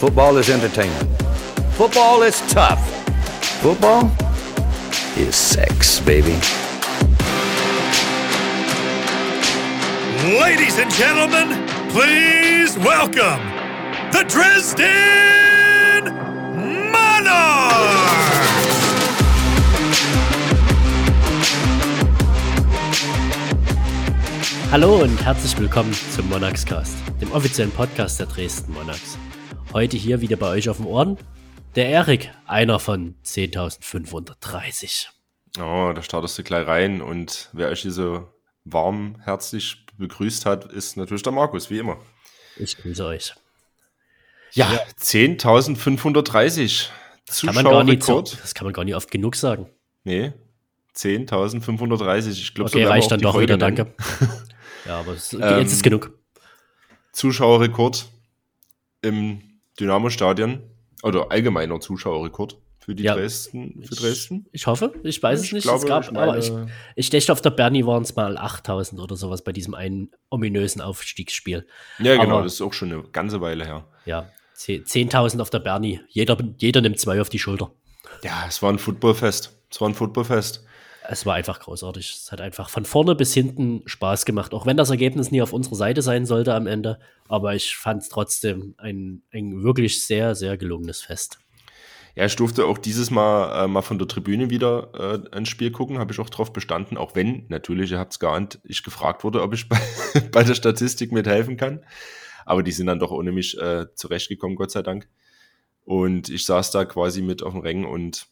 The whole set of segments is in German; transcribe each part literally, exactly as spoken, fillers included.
Football is entertainment. Football is tough. Football is sex, baby. Ladies and gentlemen, please welcome the Dresden Monarchs! Hallo und herzlich willkommen zum Monarchscast, dem offiziellen Podcast der Dresden Monarchs. Heute hier wieder bei euch auf den Ohren der Erik, einer von zehntausendfünfhundertdreißig. Oh, da startest du gleich rein und wer euch hier so warm, herzlich begrüßt hat, ist natürlich der Markus, wie immer. Ich grüße euch. Ja, ja. zehntausendfünfhundertdreißig. Das kann man gar nicht so, das kann man gar nicht oft genug sagen. Nee, zehntausendfünfhundertdreißig. Ich glaube, okay, so reicht dann doch Folge wieder, nennen. danke. Ja, aber es, ähm, jetzt ist genug. Zuschauerrekord im Dynamo-Stadion oder allgemeiner Zuschauerrekord für die ja, Dresden. Für Dresden. Ich, ich hoffe, ich weiß ich es nicht. Glaube, es gab, ich meine, aber ich, ich dachte, auf der Berni waren es mal achttausend oder sowas bei diesem einen ominösen Aufstiegsspiel. Ja, genau, aber, das ist auch schon eine ganze Weile her. Ja, zehntausend auf der Berni. Jeder, jeder nimmt zwei auf die Schulter. Ja, es war ein Footballfest. Es war ein Footballfest. Es war einfach großartig. Es hat einfach von vorne bis hinten Spaß gemacht. Auch wenn das Ergebnis nie auf unserer Seite sein sollte am Ende. Aber ich fand es trotzdem ein, ein wirklich sehr, sehr gelungenes Fest. Ja, ich durfte auch dieses Mal äh, mal von der Tribüne wieder äh, ein Spiel gucken. Habe ich auch drauf bestanden. Auch wenn, natürlich, ihr habt es geahnt, ich gefragt wurde, ob ich bei, bei der Statistik mithelfen kann. Aber die sind dann doch ohne mich äh, zurechtgekommen, Gott sei Dank. Und ich saß da quasi mit auf dem Rängen und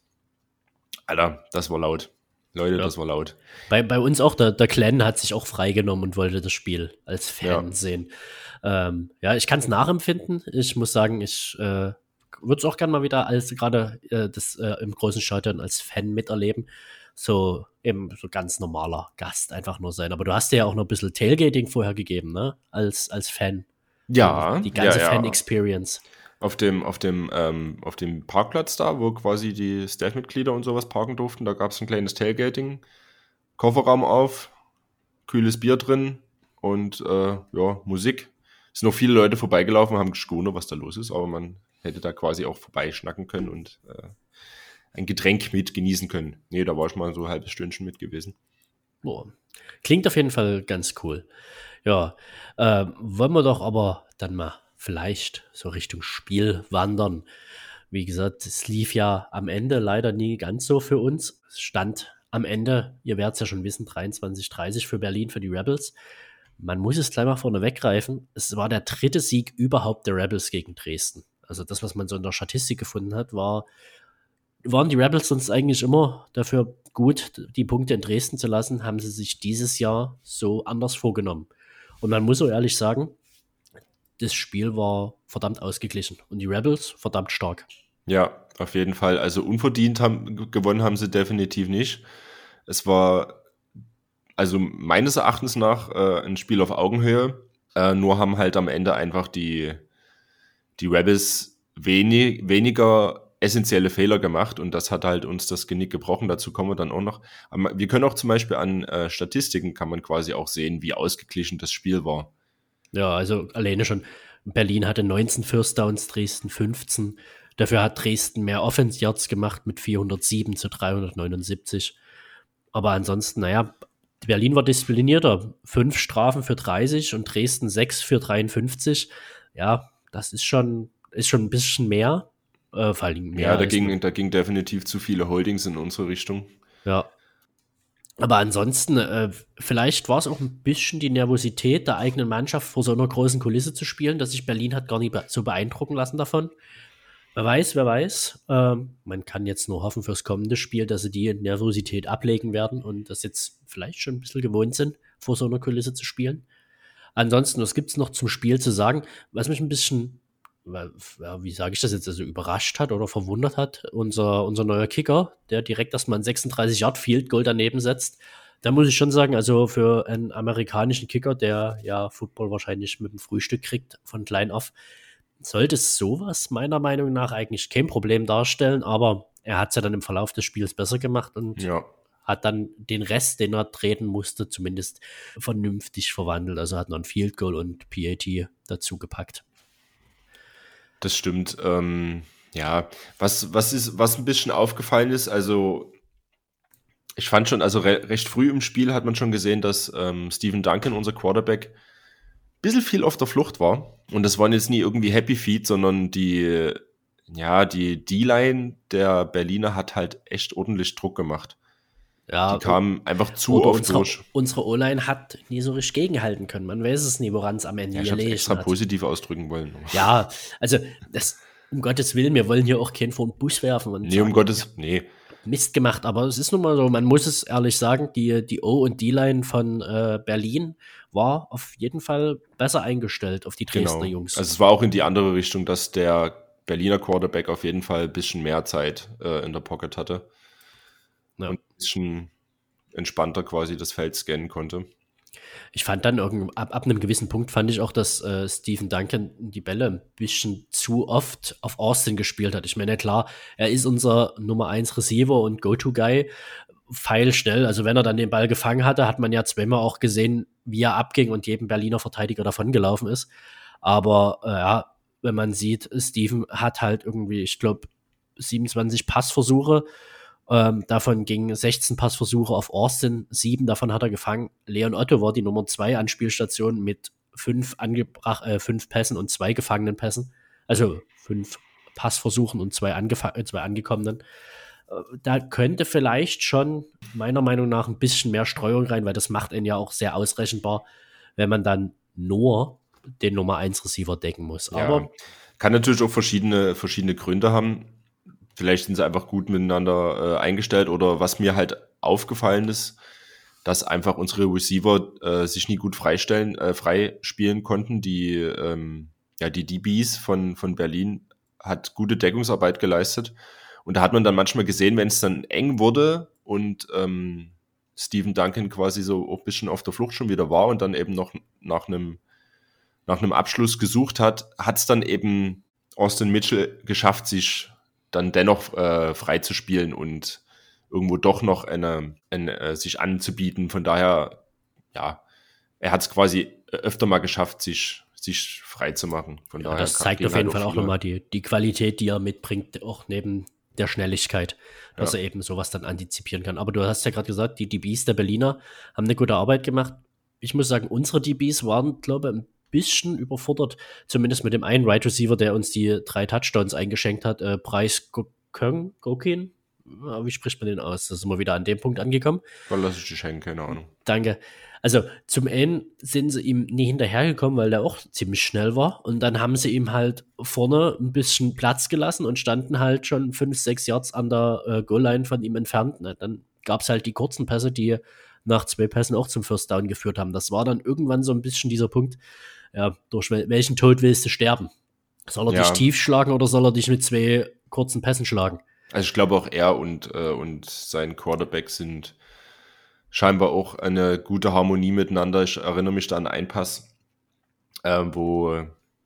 Alter, das war laut. Leute, ja. Das war laut. Bei, bei uns auch, der, der Clan hat sich auch freigenommen und wollte das Spiel als Fan ja. sehen. Ähm, ja, ich kann es nachempfinden. Ich muss sagen, ich äh, würde es auch gerne mal wieder als gerade äh, das äh, im großen Stadion als Fan miterleben. So eben so ganz normaler Gast einfach nur sein. Aber du hast dir ja auch noch ein bisschen Tailgating vorher gegeben, ne? Als, als Fan. Ja. So, die ganze ja, ja. Fan-Experience. Auf dem, auf, dem, ähm, auf dem Parkplatz da, wo quasi die Staff-Mitglieder und sowas parken durften, da gab es ein kleines Tailgating, Kofferraum auf, kühles Bier drin und äh, ja, Musik. Es sind noch viele Leute vorbeigelaufen, haben gewundert, was da los ist, aber man hätte da quasi auch vorbeischnacken können und äh, ein Getränk mit genießen können. Nee, da war ich mal so ein halbes Stündchen mit gewesen. Boah. Klingt auf jeden Fall ganz cool. Ja, äh, wollen wir doch aber dann mal vielleicht so Richtung Spiel wandern. Wie gesagt, es lief ja am Ende leider nie ganz so für uns. Es stand am Ende, ihr werdet es ja schon wissen, dreiundzwanzig dreißig für Berlin, für die Rebels. Man muss es gleich mal vorne weggreifen. Es war der dritte Sieg überhaupt der Rebels gegen Dresden. Also das, was man so in der Statistik gefunden hat, war, waren die Rebels sonst eigentlich immer dafür gut, die Punkte in Dresden zu lassen, haben sie sich dieses Jahr so anders vorgenommen. Und man muss so ehrlich sagen, das Spiel war verdammt ausgeglichen und die Rebels verdammt stark. Ja, auf jeden Fall. Also unverdient haben, gewonnen haben sie definitiv nicht. Es war also meines Erachtens nach äh, ein Spiel auf Augenhöhe. Äh, nur haben halt am Ende einfach die, die Rebels wenig, weniger essentielle Fehler gemacht und das hat halt uns das Genick gebrochen. Dazu kommen wir dann auch noch. Aber wir können auch zum Beispiel an äh, Statistiken kann man quasi auch sehen, wie ausgeglichen das Spiel war. Ja, also alleine schon, Berlin hatte neunzehn First Downs, Dresden fünfzehn. Dafür hat Dresden mehr Offense Yards gemacht mit vierhundertsieben zu dreihundertneunundsiebzig. Aber ansonsten, naja, Berlin war disziplinierter. Fünf Strafen für dreißig und Dresden sechs für dreiundfünfzig. Ja, das ist schon, ist schon ein bisschen mehr. Äh, vor allem mehr ja, da ging, da ging definitiv zu viele Holdings in unsere Richtung. Ja. Aber ansonsten, äh, vielleicht war es auch ein bisschen die Nervosität der eigenen Mannschaft, vor so einer großen Kulisse zu spielen, dass sich Berlin hat gar nicht be- so beeindrucken lassen davon. Wer weiß, wer weiß. Ähm, man kann jetzt nur hoffen fürs kommende Spiel, dass sie die Nervosität ablegen werden und das jetzt vielleicht schon ein bisschen gewohnt sind, vor so einer Kulisse zu spielen. Ansonsten, was gibt es noch zum Spiel zu sagen? Was mich ein bisschen, wie sage ich das jetzt, also überrascht hat oder verwundert hat, unser, unser neuer Kicker, der direkt erstmal ein sechsunddreißig Yard Field Goal daneben setzt. Da muss ich schon sagen, also für einen amerikanischen Kicker, der ja Football wahrscheinlich mit dem Frühstück kriegt, von klein auf, sollte sowas meiner Meinung nach eigentlich kein Problem darstellen, aber er hat es ja dann im Verlauf des Spiels besser gemacht und ja. hat dann den Rest, den er treten musste, zumindest vernünftig verwandelt. Also hat noch ein Field Goal und P A T dazu gepackt. Das stimmt. Ähm, ja, was, was ist, was ein bisschen aufgefallen ist, also ich fand schon, also re- recht früh im Spiel hat man schon gesehen, dass ähm, Stephen Duncan, unser Quarterback, ein bisschen viel auf der Flucht war. Und das waren jetzt nie irgendwie Happy Feet, sondern die, ja, die D-Line der Berliner hat halt echt ordentlich Druck gemacht. Ja, Die kamen einfach zu oder oft unsere, durch. unsere O-Line hat nie so richtig gegenhalten können. Man weiß es nie, woran es am Ende Ja, ich habe es gelegen extra hat. positiv ausdrücken wollen. Ja, also das, um Gottes Willen, wir wollen hier auch keinen vor den Bus werfen und Nee, sagen, um Gottes, nee. Mist gemacht, aber es ist nun mal so, man muss es ehrlich sagen, die, die O- und D-Line von äh, Berlin war auf jeden Fall besser eingestellt auf die Dresdner Genau. Jungs. Also es war auch in die andere Richtung, dass der Berliner Quarterback auf jeden Fall ein bisschen mehr Zeit äh, in der Pocket hatte. Ja. Und ein bisschen entspannter quasi das Feld scannen konnte. Ich fand dann irgend, ab, ab einem gewissen Punkt fand ich auch, dass äh, Stephen Duncan die Bälle ein bisschen zu oft auf Austin gespielt hat. Ich meine, klar, er ist unser Nummer eins Receiver und Go-To-Guy, pfeilschnell. Also wenn er dann den Ball gefangen hatte, hat man ja zweimal auch gesehen, wie er abging und jedem Berliner Verteidiger davongelaufen ist. Aber äh, ja, wenn man sieht, Stephen hat halt irgendwie, ich glaube, siebenundzwanzig Passversuche. Ähm, davon gingen sechzehn Passversuche auf Austin, sieben davon hat er gefangen. Leon Otto war die Nummer zwei Anspielstation mit fünf, angebracht, äh, fünf Pässen und zwei gefangenen Pässen. Also fünf Passversuchen und zwei, angefa- äh, zwei angekommenen. Äh, da könnte vielleicht schon meiner Meinung nach ein bisschen mehr Streuung rein, weil das macht ihn ja auch sehr ausrechenbar, wenn man dann nur den Nummer eins Receiver decken muss. Ja, Aber kann natürlich auch verschiedene, verschiedene Gründe haben. Vielleicht sind sie einfach gut miteinander äh, eingestellt oder was mir halt aufgefallen ist, dass einfach unsere Receiver äh, sich nie gut freistellen, äh, freispielen konnten. Die, ähm, ja, die D Bs von, von Berlin hat gute Deckungsarbeit geleistet. Und da hat man dann manchmal gesehen, wenn es dann eng wurde und ähm, Stephen Duncan quasi so ein bisschen auf der Flucht schon wieder war und dann eben noch nach einem nach einem Abschluss gesucht hat, hat es dann eben Austin Mitchell geschafft, sich dann dennoch äh, frei zu spielen und irgendwo doch noch eine, eine, äh, sich anzubieten. Von daher, ja, er hat es quasi öfter mal geschafft, sich, sich frei zu machen. Von ja, daher das kann- zeigt gehen auf jeden halt Fall auch viele. nochmal die, die Qualität, die er mitbringt, auch neben der Schnelligkeit, dass Ja. er eben sowas dann antizipieren kann. Aber du hast ja gerade gesagt, die D Bs der Berliner haben eine gute Arbeit gemacht. Ich muss sagen, unsere D Bs waren, glaube ich, ein bisschen überfordert, zumindest mit dem einen Right Receiver, der uns die drei Touchdowns eingeschenkt hat, äh, Bryce Gokin, Gokin? Ja, wie spricht man den aus? Da sind wir wieder an dem Punkt angekommen. Dann lass ich dich hängen, keine Ahnung. Danke. Also zum einen sind sie ihm nie hinterhergekommen, weil der auch ziemlich schnell war. Und dann haben sie ihm halt vorne ein bisschen Platz gelassen und standen halt schon fünf, sechs Yards an der äh, Goal-Line von ihm entfernt. Ne? Dann gab es halt die kurzen Pässe, die nach zwei Pässen auch zum First Down geführt haben. Das war dann irgendwann so ein bisschen dieser Punkt, ja, durch wel- welchen Tod willst du sterben? Soll er Ja. dich tief schlagen oder soll er dich mit zwei kurzen Pässen schlagen? Also ich glaube auch er und, äh, und sein Quarterback sind scheinbar auch eine gute Harmonie miteinander. Ich erinnere mich da an einen Pass, äh, wo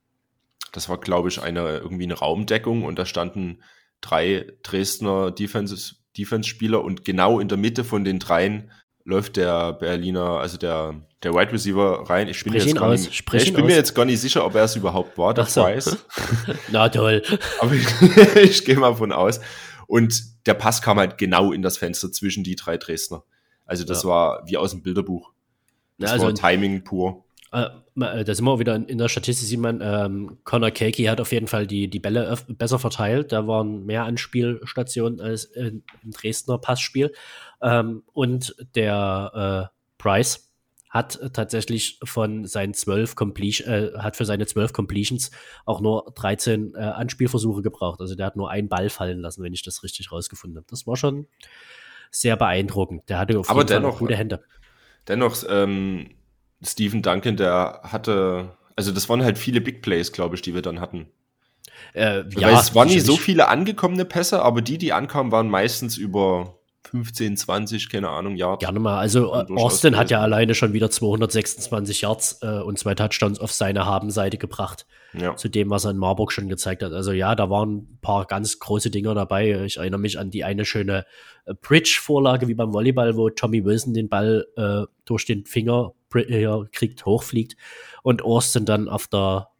das war, glaube ich, eine irgendwie eine Raumdeckung und da standen drei Dresdner Defenses, Defense-Spieler und genau in der Mitte von den dreien läuft der Berliner, also der, der Wide Receiver rein. Ich bin, mir Sprich jetzt, ihn gar aus, nicht, sprich ich ihn bin mir aus. jetzt gar nicht sicher, ob er es überhaupt war, der Ach so. Price. Na toll. Aber ich, ich gehe mal von aus. Und der Pass kam halt genau in das Fenster zwischen die drei Dresdner. Also das Ja. war wie aus dem Bilderbuch. Das Ja, also- war Timing pur. Äh, da sind wir wieder in, in der Statistik, sieht man, ähm, Connor Keiki hat auf jeden Fall die, die Bälle öf- besser verteilt. Da waren mehr Anspielstationen als äh, im Dresdner Passspiel. Ähm, und der äh, Price hat tatsächlich von seinen zwölf Completion, äh, hat für seine zwölf Completions auch nur dreizehn äh, Anspielversuche gebraucht. Also der hat nur einen Ball fallen lassen, wenn ich das richtig rausgefunden habe. Das war schon sehr beeindruckend. Der hatte auf Aber jeden Fall dennoch- auch gute Hände. Dennoch, ähm, Stephen Duncan, der hatte, also das waren halt viele Big Plays, glaube ich, die wir dann hatten. Äh, Weil es waren nie so sicherlich. viele angekommene Pässe, aber die, die ankamen, waren meistens über fünfzehn, zwanzig, keine Ahnung, Yards. Gerne mal. Also Kann äh, durchaus Austin hat ja gewesen. alleine schon wieder zweihundertsechsundzwanzig Yards äh, und zwei Touchdowns auf seine Habenseite gebracht. Ja. Zu dem, was er in Marburg schon gezeigt hat. Also ja, da waren ein paar ganz große Dinger dabei. Ich erinnere mich an die eine schöne äh, Bridge-Vorlage wie beim Volleyball, wo Tommy Wilson den Ball äh, durch den Finger bri- äh, kriegt, hochfliegt und Austin dann auf der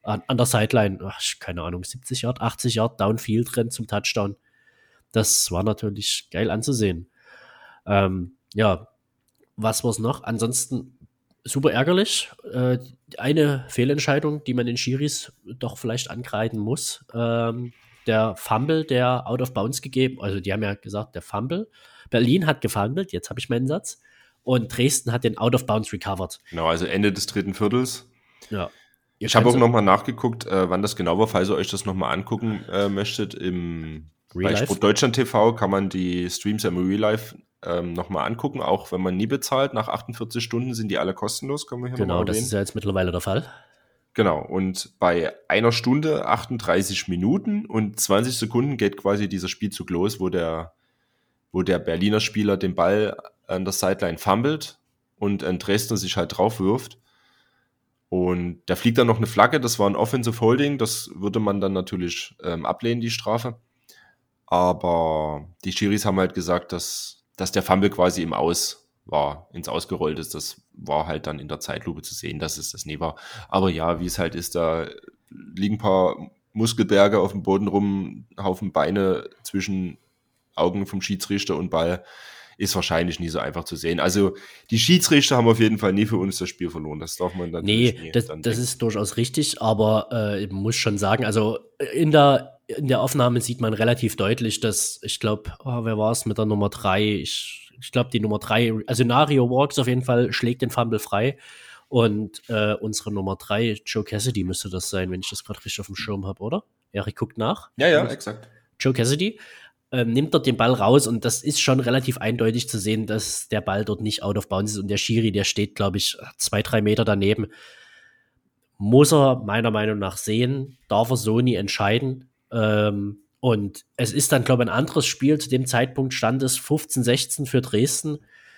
an, an der Sideline, ach, keine Ahnung, siebzig Yard, achtzig Yard Downfield rennt zum Touchdown. Das war natürlich geil anzusehen. Ähm, ja, was war's noch? Ansonsten super ärgerlich. Äh, eine Fehlentscheidung, die man den Schiris doch vielleicht ankreiden muss. Ähm, der Fumble, der out of bounds gegeben, also die haben ja gesagt, der Fumble. Berlin hat gefumbled, jetzt habe ich meinen Satz. Und Dresden hat den out of bounds recovered. Genau, also Ende des dritten Viertels. Ja. Ihr Ich habe auch könnt- nochmal nachgeguckt, äh, wann das genau war, falls ihr euch das nochmal angucken äh, möchtet. Im Real bei Life? Sport Deutschland T V kann man die Streams im Real Life ähm, nochmal angucken, auch wenn man nie bezahlt. Nach achtundvierzig Stunden sind die alle kostenlos, können wir hier Genau, nochmal das erwähnen. ist ja jetzt mittlerweile der Fall. Genau, und bei einer Stunde, achtunddreißig Minuten und zwanzig Sekunden geht quasi dieser Spielzug los, wo der, wo der Berliner Spieler den Ball an der Sideline fummelt und ein Dresdner sich halt drauf wirft. Und da fliegt dann noch eine Flagge, das war ein Offensive Holding, das würde man dann natürlich ähm, ablehnen, die Strafe. Aber die Schiris haben halt gesagt, dass, dass der Fumble quasi im Aus war, ins Ausgerollt ist. Das war halt dann in der Zeitlupe zu sehen, dass es das nie war. Aber ja, wie es halt ist, da liegen ein paar Muskelberge auf dem Boden rum, Haufen Beine zwischen Augen vom Schiedsrichter und Ball. Ist wahrscheinlich nie so einfach zu sehen. Also die Schiedsrichter haben auf jeden Fall nie für uns das Spiel verloren. Das darf man dann Nee, nie das, dann das denken. ist durchaus richtig, aber äh, ich muss schon sagen, also in der, in der Aufnahme sieht man relativ deutlich, dass, ich glaube, oh, wer war es mit der Nummer drei? Ich, ich glaube, die Nummer drei, also Nario Walks auf jeden Fall schlägt den Fumble frei und äh, unsere Nummer drei, Joe Cassidy müsste das sein, wenn ich das gerade richtig auf dem Schirm habe, oder? Erik guckt nach. Ja, ja, exakt. Joe Cassidy ähm, nimmt dort den Ball raus und das ist schon relativ eindeutig zu sehen, dass der Ball dort nicht out of bounds ist und der Schiri, der steht, glaube ich, zwei, drei Meter daneben. Muss er meiner Meinung nach sehen, darf er so nie entscheiden. Ähm, und es ist dann, glaube ich, ein anderes Spiel. Zu dem Zeitpunkt stand es fünfzehn sechzehn für Dresden.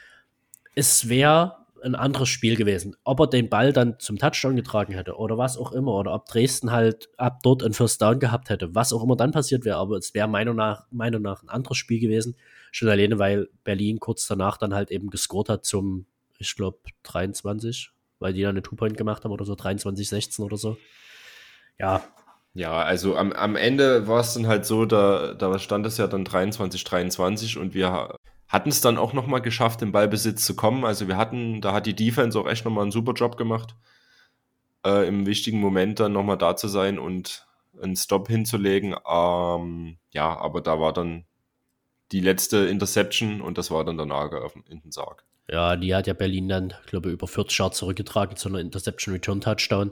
Es wäre ein anderes Spiel gewesen. Ob er den Ball dann zum Touchdown getragen hätte oder was auch immer, oder ob Dresden halt ab dort einen First Down gehabt hätte, was auch immer dann passiert wäre, aber es wäre meiner nach, meiner nach ein anderes Spiel gewesen. Schon alleine, weil Berlin kurz danach dann halt eben gescored hat zum, ich glaube, dreiundzwanzig, weil die dann eine Two-Point gemacht haben oder so, dreiundzwanzig sechzehn oder so. Ja, Ja, also am, am Ende war es dann halt so, da, da stand es ja dann dreiundzwanzig dreiundzwanzig und wir hatten es dann auch nochmal geschafft, im Ballbesitz zu kommen. Also wir hatten, da hat die Defense auch echt nochmal einen super Job gemacht, äh, im wichtigen Moment dann nochmal da zu sein und einen Stop hinzulegen. Ähm, ja, aber da war dann die letzte Interception und das war dann der Nagel auf, in den Sarg. Ja, die hat ja Berlin dann, glaube ich, über vierzig Yards zurückgetragen zu einer Interception-Return-Touchdown.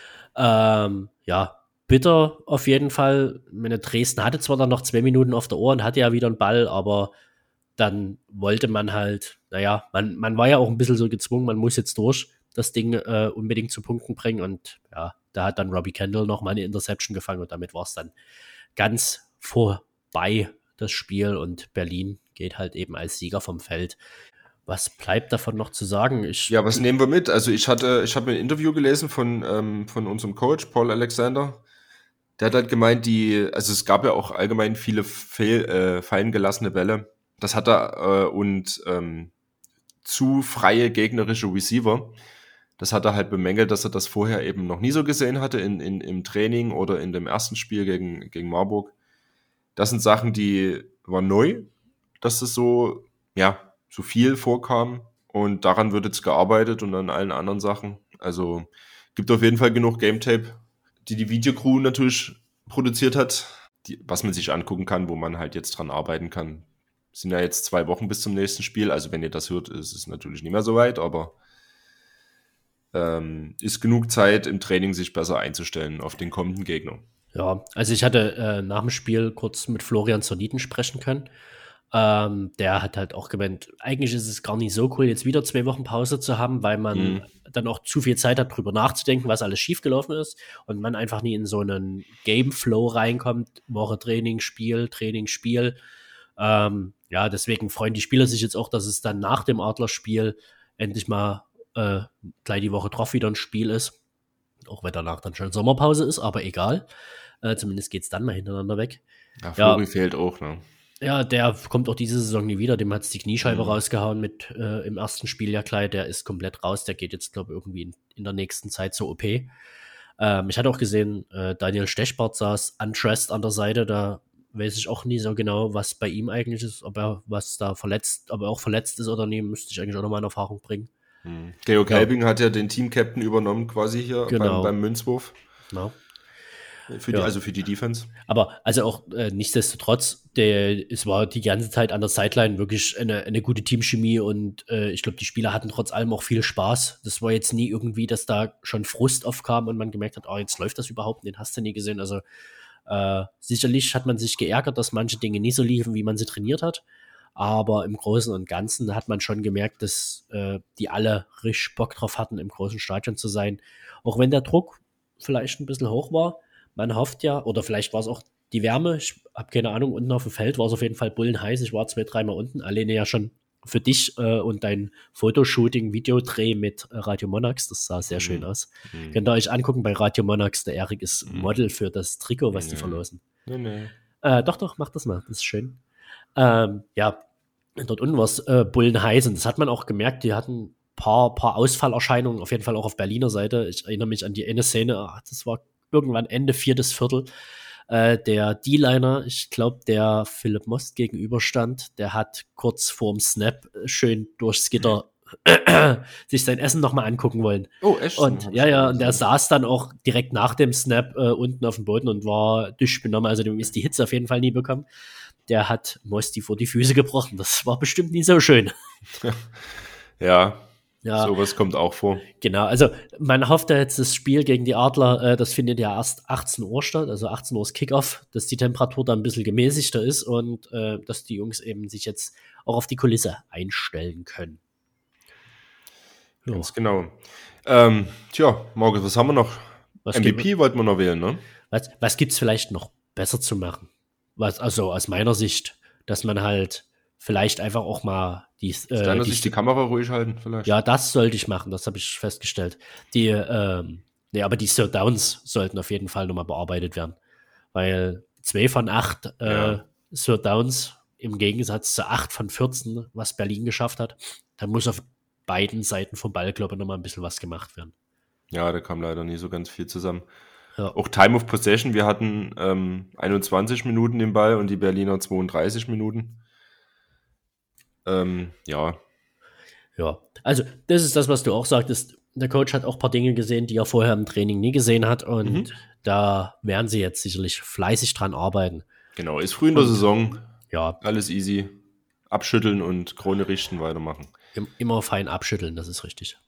Ähm, ja, bitter auf jeden Fall. Meine Dresden hatte zwar dann noch zwei Minuten auf der Uhr und hatte ja wieder einen Ball, aber dann wollte man halt, naja, man, man war ja auch ein bisschen so gezwungen, man muss jetzt durch das Ding äh, unbedingt zu Punkten bringen und ja, da hat dann Robbie Kendall noch mal eine Interception gefangen und damit war es dann ganz vorbei, das Spiel, und Berlin geht halt eben als Sieger vom Feld. Was bleibt davon noch zu sagen? Ich, Ja, was nehmen wir mit? Also ich hatte, ich habe ein Interview gelesen von, ähm, von unserem Coach, Paul Alexander. Der hat halt gemeint, die, also es gab ja auch allgemein viele fehl, äh, fallen gelassene Bälle. Das hat er, äh, und ähm, zu freie gegnerische Receiver. Das hat er halt bemängelt, dass er das vorher eben noch nie so gesehen hatte in, in, im Training oder in dem ersten Spiel gegen, gegen Marburg. Das sind Sachen, die waren neu, dass das so, ja, so viel vorkam, und daran wird jetzt gearbeitet und an allen anderen Sachen. Also gibt auf jeden Fall genug Game Tape, die die Videocrew natürlich produziert hat, die, was man sich angucken kann, wo man halt jetzt dran arbeiten kann. Es sind ja jetzt zwei Wochen bis zum nächsten Spiel, also wenn ihr das hört, ist es natürlich nicht mehr so weit, aber ähm, ist genug Zeit im Training, sich besser einzustellen auf den kommenden Gegner. Ja, also ich hatte äh, nach dem Spiel kurz mit Florian Zerniten sprechen können. Ähm, der hat halt auch gemeint, eigentlich ist es gar nicht so cool, jetzt wieder zwei Wochen Pause zu haben, weil man Mhm. dann auch zu viel Zeit hat, drüber nachzudenken, was alles schiefgelaufen ist und man einfach nie in so einen Game-Flow reinkommt. Woche Training, Spiel, Training, Spiel. Ähm, ja, deswegen freuen die Spieler sich jetzt auch, dass es dann nach dem Adlerspiel endlich mal äh, gleich die Woche drauf wieder ein Spiel ist. Auch wenn danach dann schon Sommerpause ist, aber egal. Äh, zumindest geht's dann mal hintereinander weg. Ja, Ja. Flori fehlt auch, ne? Ja, der kommt auch diese Saison nie wieder. Dem hat's die Kniescheibe Mhm. rausgehauen mit äh, im ersten Spiel ja gleich. Der ist komplett raus. Der geht jetzt, glaube ich, irgendwie in, in der nächsten Zeit zur O P. Ähm, ich hatte auch gesehen, äh, Daniel Stechbart saß undressed an der Seite, da weiß ich auch nie so genau, was bei ihm eigentlich ist, ob er was da verletzt, ob er auch verletzt ist oder nie, müsste ich eigentlich auch nochmal in Erfahrung bringen. Hm. Georg Ja. Helbing hat ja den Team-Captain übernommen quasi hier Genau. beim, beim Münzwurf. Genau. Für die, Ja. Also für die Defense. Aber also auch äh, nichtsdestotrotz, der, es war die ganze Zeit an der Sideline wirklich eine, eine gute Teamchemie und äh, ich glaube, die Spieler hatten trotz allem auch viel Spaß. Das war jetzt nie irgendwie, dass da schon Frust aufkam und man gemerkt hat, oh, jetzt läuft das überhaupt, den hast du nie gesehen. Also äh, sicherlich hat man sich geärgert, dass manche Dinge nie so liefen, wie man sie trainiert hat. Aber im Großen und Ganzen hat man schon gemerkt, dass äh, die alle richtig Bock drauf hatten, im großen Stadion zu sein. Auch wenn der Druck vielleicht ein bisschen hoch war. Man hofft ja, oder vielleicht war es auch die Wärme, ich habe keine Ahnung, unten auf dem Feld war es auf jeden Fall bullenheiß, ich war zwei, dreimal unten, alleine ja schon für dich äh, und dein Fotoshooting, Videodreh mit äh, Radio Monarchs, das sah sehr mhm. schön aus. Mhm. Könnt ihr euch angucken bei Radio Monarchs, der Erik ist mhm. Model für das Trikot, was nee. die verlosen. Nee, nee. Äh, doch, doch, mach das mal, das ist schön. Ähm, ja, dort unten war es äh, bullenheiß und das hat man auch gemerkt, die hatten paar, paar Ausfallerscheinungen, auf jeden Fall auch auf Berliner Seite. Ich erinnere mich an die eine Szene, ach, das war irgendwann Ende viertes Viertel, äh, der D-Liner, ich glaube, der Philipp Most gegenüberstand, der hat kurz vorm Snap schön durchs Gitter mhm. sich sein Essen nochmal angucken wollen. Oh, echt? Und ja, ja, und der saß dann auch direkt nach dem Snap äh, unten auf dem Boden und war durchbenommen, also dem ist die Hitze auf jeden Fall nie bekommen. Der hat Mosti vor die Füße gebrochen, das war bestimmt nie so schön. Ja. Ja, sowas kommt auch vor. Genau, also man hofft ja jetzt, das Spiel gegen die Adler, äh, das findet ja erst achtzehn Uhr statt, also achtzehn Uhr ist Kickoff, dass die Temperatur da ein bisschen gemäßigter ist und äh, dass die Jungs eben sich jetzt auch auf die Kulisse einstellen können. Jo. Ganz genau. Ähm, tja, Markus, was haben wir noch? Was M V P gibt, wollten wir noch wählen, ne? Was, was gibt es vielleicht noch besser zu machen? Was, also aus meiner Sicht, dass man halt vielleicht einfach auch mal die, äh, Deiner die, Sicht die Kamera ruhig halten, vielleicht. Ja, das sollte ich machen, das habe ich festgestellt. Die, ähm, nee, aber die Third Downs sollten auf jeden Fall nochmal bearbeitet werden. Weil zwei von acht äh, ja. Third Downs im Gegensatz zu acht von vierzehn, was Berlin geschafft hat, da muss auf beiden Seiten vom Ball, glaube ich, nochmal ein bisschen was gemacht werden. Ja, da kam leider nie so ganz viel zusammen. Ja. Auch Time of Possession, wir hatten ähm, einundzwanzig Minuten den Ball und die Berliner zweiunddreißig Minuten. Ähm, ja. Ja, also das ist das, was du auch sagtest. Der Coach hat auch ein paar Dinge gesehen, die er vorher im Training nie gesehen hat und mhm. da werden sie jetzt sicherlich fleißig dran arbeiten. Genau, ist früh in der und, Saison. Ja. Alles easy. Abschütteln und Krone richten, weitermachen. Immer fein abschütteln, das ist richtig.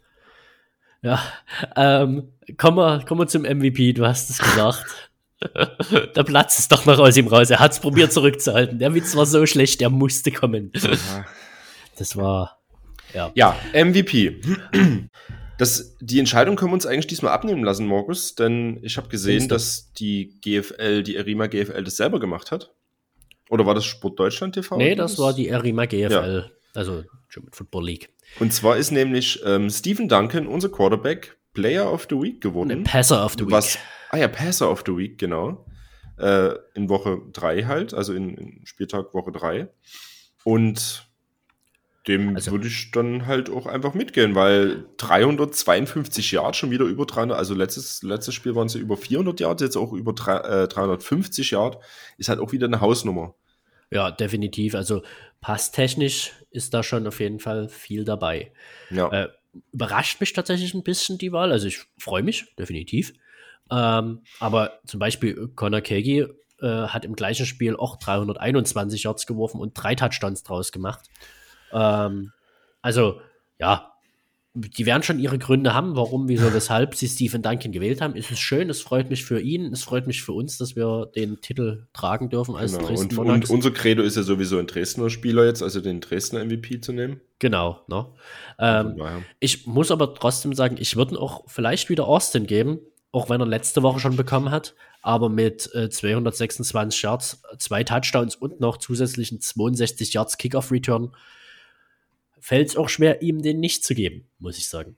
Ja, ähm, kommen wir, kommen wir zum M V P, du hast es gesagt. Der Platz ist doch noch aus ihm raus. Er hat es probiert zurückzuhalten. Der Witz war so schlecht, der musste kommen. Ja. Das war, ja. Ja, M V P. Das, die Entscheidung können wir uns eigentlich diesmal abnehmen lassen, Markus, denn ich habe gesehen, dass die G F L, die Arima G F L das selber gemacht hat. Oder war das Sport Deutschland T V? Nee, das war die Arima G F L, ja. Also German Football League. Und zwar ist nämlich ähm, Stephen Duncan, unser Quarterback, Player of the Week geworden. Passer of the was, Week. Ah ja, Passer of the Week, genau. Äh, in Woche drei halt, also in, in Spieltag Woche drei. Und dem also, würde ich dann halt auch einfach mitgehen, weil dreihundertzweiundfünfzig Yards, schon wieder über dreihundert, also letztes, letztes Spiel waren es ja über vierhundert Yards, jetzt auch über dreihundertfünfzig Yards, ist halt auch wieder eine Hausnummer. Ja, definitiv. Also passtechnisch ist da schon auf jeden Fall viel dabei. Ja. Äh, überrascht mich tatsächlich ein bisschen die Wahl. Also ich freue mich, definitiv. Ähm, aber zum Beispiel Connor Kagi äh, hat im gleichen Spiel auch dreihunderteinundzwanzig Yards geworfen und drei Touchdowns draus gemacht. Ähm, also, ja, die werden schon ihre Gründe haben, warum, wieso, weshalb sie Stephen Duncan gewählt haben. Es ist schön, es freut mich für ihn, es freut mich für uns, dass wir den Titel tragen dürfen als genau. Dresden und, Monarchs. Und unser Credo ist ja sowieso ein Dresdner Spieler jetzt, also den Dresdner M V P zu nehmen. Genau, ne? Ähm, ich muss aber trotzdem sagen, ich würde auch vielleicht wieder Austin geben, auch wenn er letzte Woche schon bekommen hat, aber mit äh, zweihundertsechsundzwanzig Yards, zwei Touchdowns und noch zusätzlichen zweiundsechzig Yards Kickoff-Return fällt es auch schwer, ihm den nicht zu geben, muss ich sagen.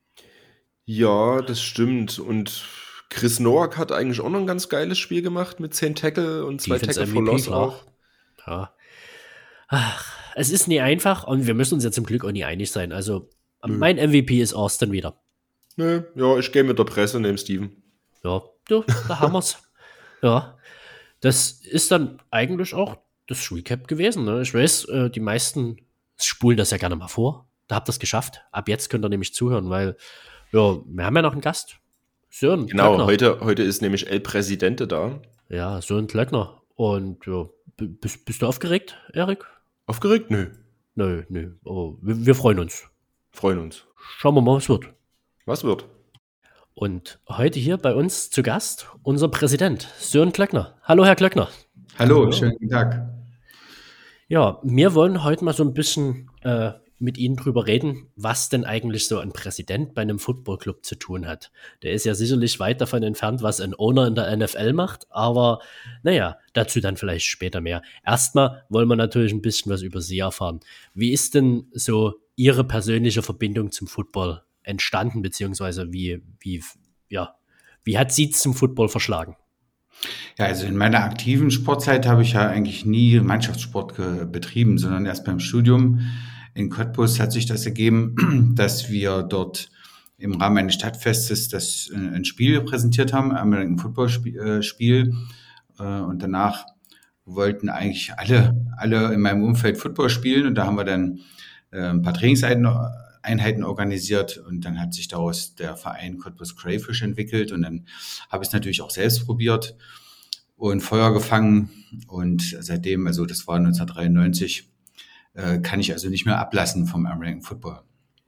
Ja, das stimmt. Und Chris Nowak hat eigentlich auch noch ein ganz geiles Spiel gemacht mit zehn Tackle und zwei Tackle for Loss auch. Ja. Ach, es ist nie einfach und wir müssen uns ja zum Glück auch nie einig sein. Also Nö. Mein M V P ist Austin wieder. Nö, ja, ich gehe mit der Presse neben Steven. Ja, ja, da haben wir's. Ja, das ist dann eigentlich auch das Recap gewesen. Ne? Ich weiß, äh, die meisten spulen das ja gerne mal vor. Da habt ihr es geschafft. Ab jetzt könnt ihr nämlich zuhören, weil ja, wir haben ja noch einen Gast. Sören Genau, Klöckner. heute, heute ist nämlich El Presidente da. Ja, Sören Klöckner. Und ja, b- bist, bist du aufgeregt, Erik? Aufgeregt? Nö. Nö, nö. Aber wir, wir freuen uns. Freuen uns. Schauen wir mal, was wird. Was wird? Und heute hier bei uns zu Gast unser Präsident, Sören Klöckner. Hallo, Herr Klöckner. Hallo, Hallo. schönen guten Tag. Ja, wir wollen heute mal so ein bisschen äh, mit Ihnen drüber reden, was denn eigentlich so ein Präsident bei einem Footballclub zu tun hat. Der ist ja sicherlich weit davon entfernt, was ein Owner in der N F L macht, aber naja, dazu dann vielleicht später mehr. Erstmal wollen wir natürlich ein bisschen was über Sie erfahren. Wie ist denn so Ihre persönliche Verbindung zum Football entstanden, beziehungsweise wie, wie, ja, wie hat Sie zum Football verschlagen? Ja, also in meiner aktiven Sportzeit habe ich ja eigentlich nie Mannschaftssport ge- betrieben, sondern erst beim Studium in Cottbus hat sich das ergeben, dass wir dort im Rahmen eines Stadtfestes das äh, ein Spiel präsentiert haben, einmal ein Footballspiel äh, und danach wollten eigentlich alle, alle in meinem Umfeld Football spielen und da haben wir dann äh, ein paar Trainingseinheiten Einheiten organisiert und dann hat sich daraus der Verein Cottbus Crayfish entwickelt und dann habe ich es natürlich auch selbst probiert und Feuer gefangen und seitdem, also das war neunzehnhundertdreiundneunzig, äh, kann ich also nicht mehr ablassen vom American Football.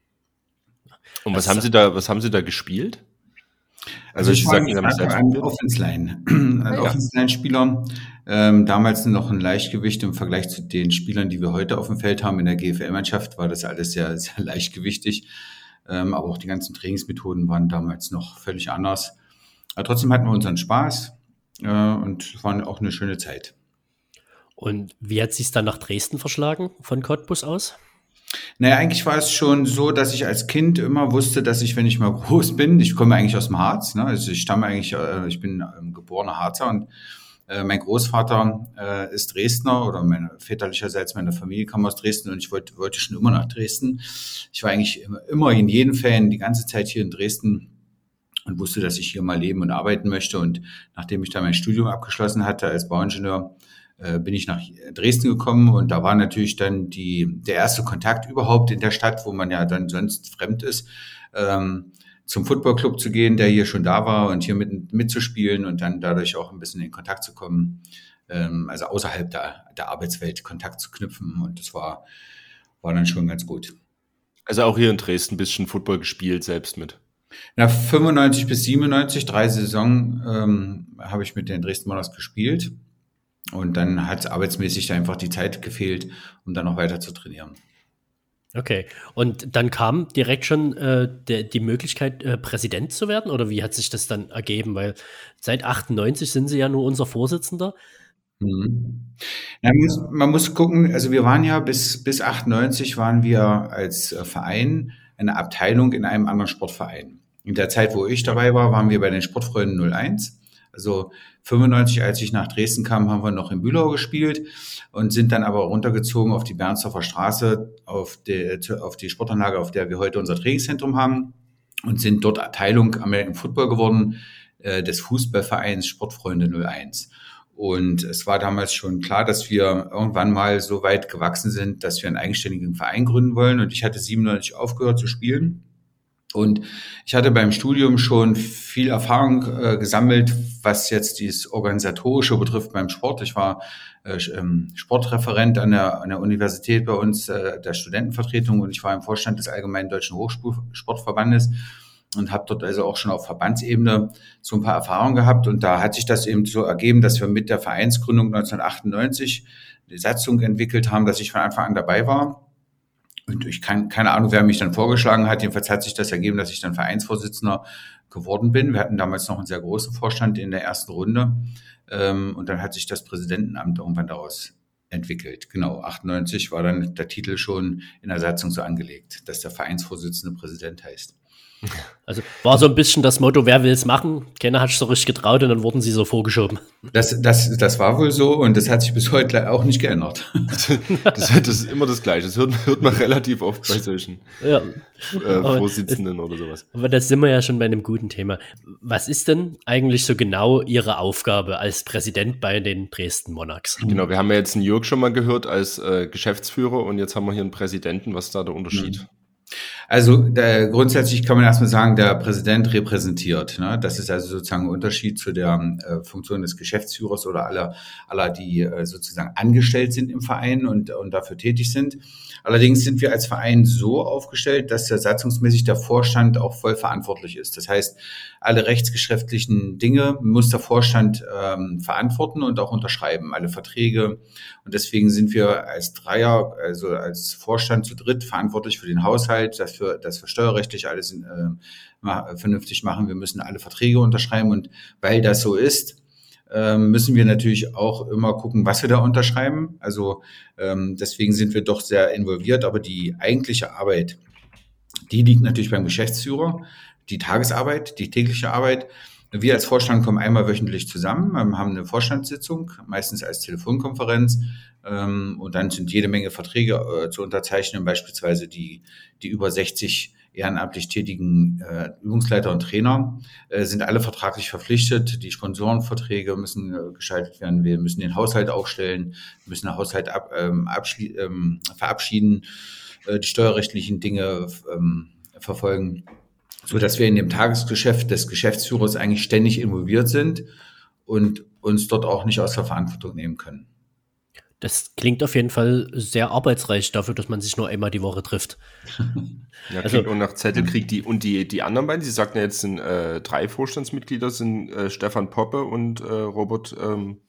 Und was Also- haben Sie da, was haben Sie da gespielt? Also, ich Sie war sagten, Sie haben es selbst ein probiert. Offense-Line, ein Ah, ja. Offense-Line-Spieler, ähm, damals noch ein Leichtgewicht im Vergleich zu den Spielern, die wir heute auf dem Feld haben in der G F L-Mannschaft, war das alles sehr, sehr leichtgewichtig, ähm, aber auch die ganzen Trainingsmethoden waren damals noch völlig anders. Aber trotzdem hatten wir unseren Spaß äh, und waren auch eine schöne Zeit. Und wie hat sie es dann nach Dresden verschlagen, von Cottbus aus? Naja, eigentlich war es schon so, dass ich als Kind immer wusste, dass ich, wenn ich mal groß bin, ich komme eigentlich aus dem Harz, ne? Also ich stamme eigentlich, äh, ich bin ähm, geborener Harzer und äh, mein Großvater äh, ist Dresdner oder meine väterlicherseits meine Familie kam aus Dresden und ich wollte, wollte schon immer nach Dresden. Ich war eigentlich immer, immer in jedem Fan die ganze Zeit hier in Dresden und wusste, dass ich hier mal leben und arbeiten möchte. Und nachdem ich da mein Studium abgeschlossen hatte als Bauingenieur, äh, bin ich nach Dresden gekommen und da war natürlich dann die, der erste Kontakt überhaupt in der Stadt, wo man ja dann sonst fremd ist, ähm, zum Footballclub zu gehen, der hier schon da war und hier mit, mitzuspielen und dann dadurch auch ein bisschen in Kontakt zu kommen, ähm, also außerhalb der, der Arbeitswelt Kontakt zu knüpfen und das war, war dann schon ganz gut. Also auch hier in Dresden ein bisschen Football gespielt, selbst mit. Na, fünfundneunzig bis siebenundneunzig, drei Saison ähm, habe ich mit den Dresden Monarchs gespielt. Und dann hat arbeitsmäßig einfach die Zeit gefehlt, um dann noch weiter zu trainieren. Okay, und dann kam direkt schon äh, der, die Möglichkeit, äh, Präsident zu werden? Oder wie hat sich das dann ergeben? Weil seit achtundneunzig sind Sie ja nur unser Vorsitzender. Mhm. Na, man, muss, man muss gucken, also wir waren ja bis, bis achtundneunzig waren wir als äh, Verein eine Abteilung in einem anderen Sportverein. In der Zeit, wo ich dabei war, waren wir bei den Sportfreunden null eins. Also fünfundneunzig, als ich nach Dresden kam, haben wir noch in Bühlau gespielt und sind dann aber runtergezogen auf die Bernsdorfer Straße, auf die, auf die Sportanlage, auf der wir heute unser Trainingszentrum haben und sind dort Abteilung American Football geworden, äh, des Fußballvereins Sportfreunde null eins. Und es war damals schon klar, dass wir irgendwann mal so weit gewachsen sind, dass wir einen eigenständigen Verein gründen wollen. Und ich hatte siebenundneunzig aufgehört zu spielen. Und ich hatte beim Studium schon viel Erfahrung äh, gesammelt, was jetzt dieses Organisatorische betrifft beim Sport. Ich war äh, Sportreferent an der, an der Universität bei uns, äh, der Studentenvertretung, und ich war im Vorstand des Allgemeinen Deutschen Hochschulsportverbandes und habe dort also auch schon auf Verbandsebene so ein paar Erfahrungen gehabt. Und da hat sich das eben so ergeben, dass wir mit der Vereinsgründung neunzehnhundertachtundneunzig die Satzung entwickelt haben, dass ich von Anfang an dabei war. Und ich kann, keine Ahnung, wer mich dann vorgeschlagen hat. Jedenfalls hat sich das ergeben, dass ich dann Vereinsvorsitzender geworden bin. Wir hatten damals noch einen sehr großen Vorstand in der ersten Runde. Und dann hat sich das Präsidentenamt irgendwann daraus entwickelt. Genau, achtundneunzig war dann der Titel schon in der Satzung so angelegt, dass der Vereinsvorsitzende Präsident heißt. Also war so ein bisschen das Motto, wer will es machen? Keiner hat sich so richtig getraut und dann wurden sie so vorgeschoben. Das, das, das war wohl so und das hat sich bis heute auch nicht geändert. Das, das ist immer das Gleiche. Das hört, hört man relativ oft bei solchen Ja. äh, Vorsitzenden oder sowas. Aber da sind wir ja schon bei einem guten Thema. Was ist denn eigentlich so genau Ihre Aufgabe als Präsident bei den Dresden Monarchs? Genau, wir haben ja jetzt einen Jörg schon mal gehört als äh, Geschäftsführer und jetzt haben wir hier einen Präsidenten. Was ist da der Unterschied? Mhm. Also der, grundsätzlich kann man erstmal sagen, der Präsident repräsentiert. Ne? Das ist also sozusagen ein Unterschied zu der äh, Funktion des Geschäftsführers oder aller, aller die äh, sozusagen angestellt sind im Verein und, und dafür tätig sind. Allerdings sind wir als Verein so aufgestellt, dass der satzungsmäßig der Vorstand auch voll verantwortlich ist. Das heißt, alle rechtsgeschäftlichen Dinge muss der Vorstand ähm, verantworten und auch unterschreiben, alle Verträge. Und deswegen sind wir als Dreier, also als Vorstand zu dritt verantwortlich für den Haushalt, dass wir, dass wir steuerrechtlich alles in, äh, vernünftig machen. Wir müssen alle Verträge unterschreiben und weil das so ist, ähm, müssen wir natürlich auch immer gucken, was wir da unterschreiben. Also ähm, deswegen sind wir doch sehr involviert, aber die eigentliche Arbeit, die liegt natürlich beim Geschäftsführer, die Tagesarbeit, die tägliche Arbeit. Wir als Vorstand kommen einmal wöchentlich zusammen, haben eine Vorstandssitzung, meistens als Telefonkonferenz, und dann sind jede Menge Verträge zu unterzeichnen, beispielsweise die, die über sechzig ehrenamtlich tätigen äh, Übungsleiter und Trainer äh, sind alle vertraglich verpflichtet. Die Sponsorenverträge müssen äh, geschaltet werden. Wir müssen den Haushalt aufstellen, müssen den Haushalt ab, ähm, abschli- ähm, verabschieden, äh, die steuerrechtlichen Dinge ähm, verfolgen, so dass wir in dem Tagesgeschäft des Geschäftsführers eigentlich ständig involviert sind und uns dort auch nicht aus der Verantwortung nehmen können. Das klingt auf jeden Fall sehr arbeitsreich dafür, dass man sich nur einmal die Woche trifft. Ja, Also- klingt auch nach Zettelkrieg. Die, und die, die anderen beiden, Sie sagten ja jetzt, sind äh, drei Vorstandsmitglieder, sind äh, Stefan Poppe und äh, Robert, ähm,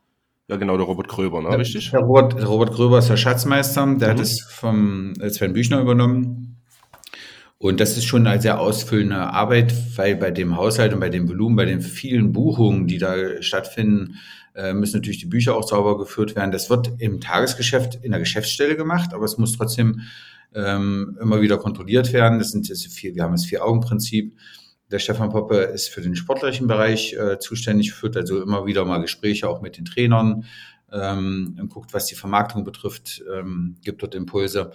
ja genau, der Robert Gröber, ne? Richtig? Der Robert, der Robert Gröber ist der Schatzmeister, der Mhm. hat es vom Sven Büchner übernommen. Und das ist schon eine sehr ausfüllende Arbeit, weil bei dem Haushalt und bei dem Volumen, bei den vielen Buchungen, die da stattfinden, äh, müssen natürlich die Bücher auch sauber geführt werden. Das wird im Tagesgeschäft in der Geschäftsstelle gemacht, aber es muss trotzdem ähm, immer wieder kontrolliert werden. Das sind jetzt vier, wir haben das Vier-Augen-Prinzip. Der Stefan Poppe ist für den sportlichen Bereich äh, zuständig, führt also immer wieder mal Gespräche auch mit den Trainern, ähm, und guckt, was die Vermarktung betrifft, ähm, gibt dort Impulse.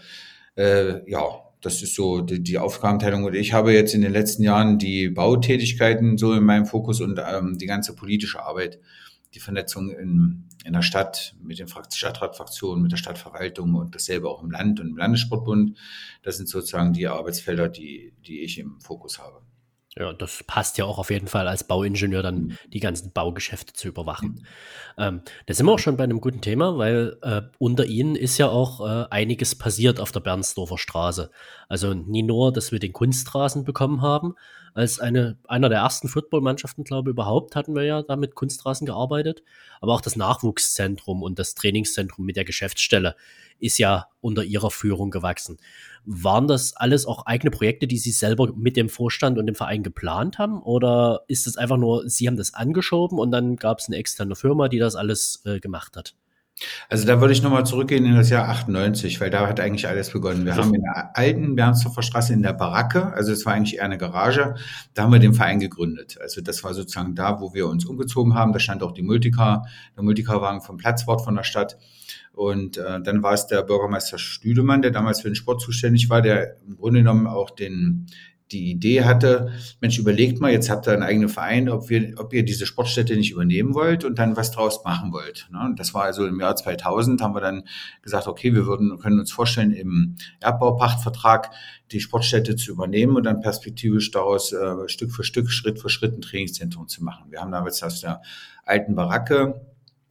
Äh, ja, das ist so die, die Aufgabenteilung. Und ich habe jetzt in den letzten Jahren die Bautätigkeiten so in meinem Fokus und ähm, die ganze politische Arbeit, die Vernetzung in, in der Stadt mit den Frakt- Stadtratfraktionen, mit der Stadtverwaltung und dasselbe auch im Land und im Landessportbund. Das sind sozusagen die Arbeitsfelder, die, die ich im Fokus habe. Ja, das passt ja auch auf jeden Fall als Bauingenieur dann die ganzen Baugeschäfte zu überwachen. Ähm, da sind wir auch schon bei einem guten Thema, weil äh, unter Ihnen ist ja auch äh, einiges passiert auf der Bernsdorfer Straße. Also nie nur, dass wir den Kunstrasen bekommen haben, als eine einer der ersten Footballmannschaften, glaube ich, überhaupt hatten wir ja da mit Kunstrasen gearbeitet, aber auch das Nachwuchszentrum und das Trainingszentrum mit der Geschäftsstelle ist ja unter Ihrer Führung gewachsen. Waren das alles auch eigene Projekte, die Sie selber mit dem Vorstand und dem Verein geplant haben? Oder ist es einfach nur, Sie haben das angeschoben und dann gab es eine externe Firma, die das alles äh, gemacht hat? Also da würde ich nochmal zurückgehen in das Jahr achtundneunzig, weil da hat eigentlich alles begonnen. Wir haben in der alten Bernsdorfer Straße in der Baracke, also es war eigentlich eher eine Garage, da haben wir den Verein gegründet. Also das war sozusagen da, wo wir uns umgezogen haben. Da stand auch die Multicar, der Multicar-Wagen vom Platzwart von der Stadt. Und äh, dann war es der Bürgermeister Stüdemann, der damals für den Sport zuständig war, der im Grunde genommen auch den die Idee hatte, Mensch, überlegt mal, jetzt habt ihr einen eigenen Verein, ob wir, ob ihr diese Sportstätte nicht übernehmen wollt und dann was draus machen wollt. Ne? Und das war also im Jahr zweitausend, haben wir dann gesagt, okay, wir würden, können uns vorstellen, im Erbbaupachtvertrag die Sportstätte zu übernehmen und dann perspektivisch daraus äh, Stück für Stück, Schritt für Schritt ein Trainingszentrum zu machen. Wir haben damals aus der alten Baracke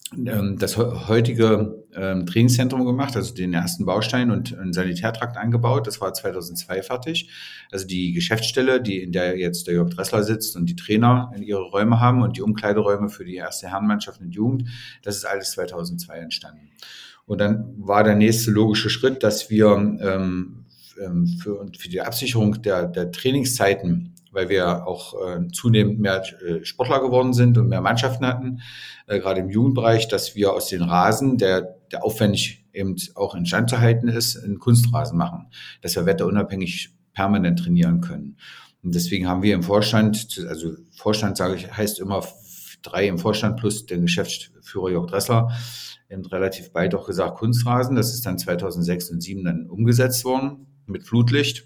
das heutige ähm, Trainingszentrum gemacht, also den ersten Baustein und einen Sanitärtrakt angebaut. Das war zweitausendzwei fertig. Also die Geschäftsstelle, die in der jetzt der Jörg Dressler sitzt und die Trainer in ihre Räume haben und die Umkleideräume für die erste Herrenmannschaft und Jugend, das ist alles zweitausendzwei entstanden. Und dann war der nächste logische Schritt, dass wir ähm, für, für die Absicherung der, der Trainingszeiten, weil wir auch äh, zunehmend mehr äh, Sportler geworden sind und mehr Mannschaften hatten, äh, gerade im Jugendbereich, dass wir aus den Rasen, der, der aufwendig eben auch instand zu halten ist, einen Kunstrasen machen, dass wir wetterunabhängig permanent trainieren können. Und deswegen haben wir im Vorstand, also Vorstand sage ich, heißt immer drei im Vorstand plus der Geschäftsführer Jörg Dressler, eben relativ bald auch gesagt Kunstrasen. Das ist dann zweitausendsechs und zweitausendsieben dann umgesetzt worden mit Flutlicht.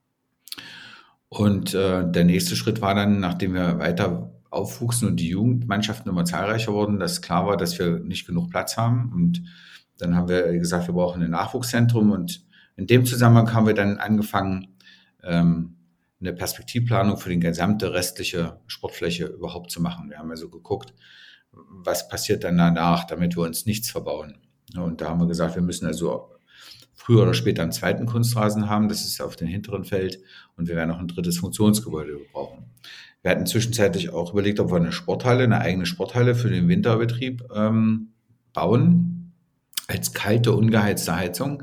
Und äh, der nächste Schritt war dann, nachdem wir weiter aufwuchsen und die Jugendmannschaften immer zahlreicher wurden, dass klar war, dass wir nicht genug Platz haben. Und dann haben wir gesagt, wir brauchen ein Nachwuchszentrum. Und in dem Zusammenhang haben wir dann angefangen, ähm, eine Perspektivplanung für die gesamte restliche Sportfläche überhaupt zu machen. Wir haben also geguckt, was passiert dann danach, damit wir uns nichts verbauen. Und da haben wir gesagt, wir müssen also früher oder später einen zweiten Kunstrasen haben, das ist auf dem hinteren Feld, und wir werden noch ein drittes Funktionsgebäude brauchen. Wir hatten zwischenzeitlich auch überlegt, ob wir eine Sporthalle, eine eigene Sporthalle für den Winterbetrieb ähm, bauen, als kalte, ungeheizte Heizung.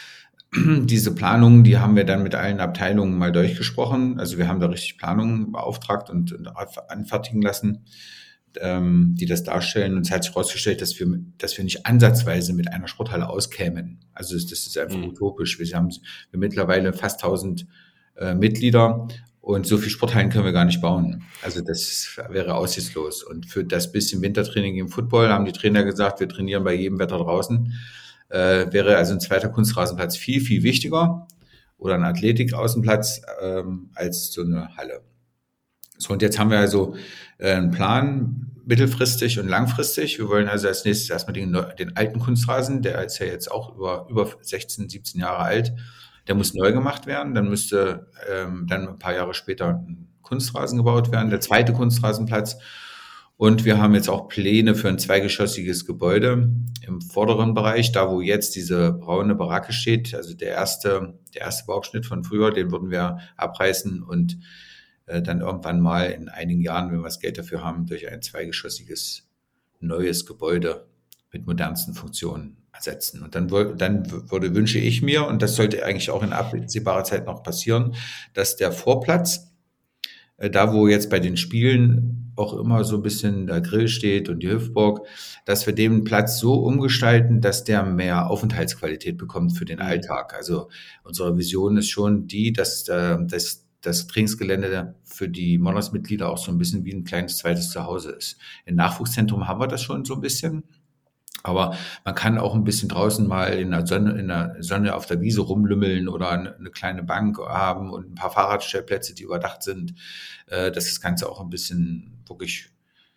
Diese Planungen, die haben wir dann mit allen Abteilungen mal durchgesprochen. Also wir haben da richtig Planungen beauftragt und, und anfertigen lassen, ähm, die das darstellen. Und es hat sich herausgestellt, dass wir, dass wir nicht ansatzweise mit einer Sporthalle auskämen. Also das, das ist einfach mhm. utopisch. Wir haben wir mittlerweile fast tausend äh, Mitglieder und so viele Sporthallen können wir gar nicht bauen. Also das wäre aussichtslos. Und für das bisschen Wintertraining im Football haben die Trainer gesagt, wir trainieren bei jedem Wetter draußen. Äh, wäre also ein zweiter Kunstrasenplatz viel, viel wichtiger oder ein Athletik-Außenplatz ähm, als so eine Halle. So, und jetzt haben wir also äh, einen Plan, mittelfristig und langfristig. Wir wollen also als nächstes erstmal den, den alten Kunstrasen, der ist ja jetzt auch über, über sechzehn, siebzehn Jahre alt, der muss neu gemacht werden. Dann müsste ähm, dann ein paar Jahre später ein Kunstrasen gebaut werden, der zweite Kunstrasenplatz. Und wir haben jetzt auch Pläne für ein zweigeschossiges Gebäude im vorderen Bereich, da wo jetzt diese braune Baracke steht. Also der erste, der erste Bauabschnitt von früher, den würden wir abreißen und äh, dann irgendwann mal in einigen Jahren, wenn wir das Geld dafür haben, durch ein zweigeschossiges neues Gebäude mit modernsten Funktionen ersetzen. Und dann, dann würde, wünsche ich mir, und das sollte eigentlich auch in absehbarer Zeit noch passieren, dass der Vorplatz, äh, da wo jetzt bei den Spielen auch immer so ein bisschen der Grill steht und die Hüpfburg, dass wir den Platz so umgestalten, dass der mehr Aufenthaltsqualität bekommt für den Alltag. Also unsere Vision ist schon die, dass äh, das, das Trainingsgelände für die Monats-Mitglieder auch so ein bisschen wie ein kleines zweites Zuhause ist. Im Nachwuchszentrum haben wir das schon so ein bisschen. Aber man kann auch ein bisschen draußen mal in der Sonne, in der Sonne auf der Wiese rumlümmeln oder eine kleine Bank haben und ein paar Fahrradstellplätze, die überdacht sind, dass das Ganze auch ein bisschen wirklich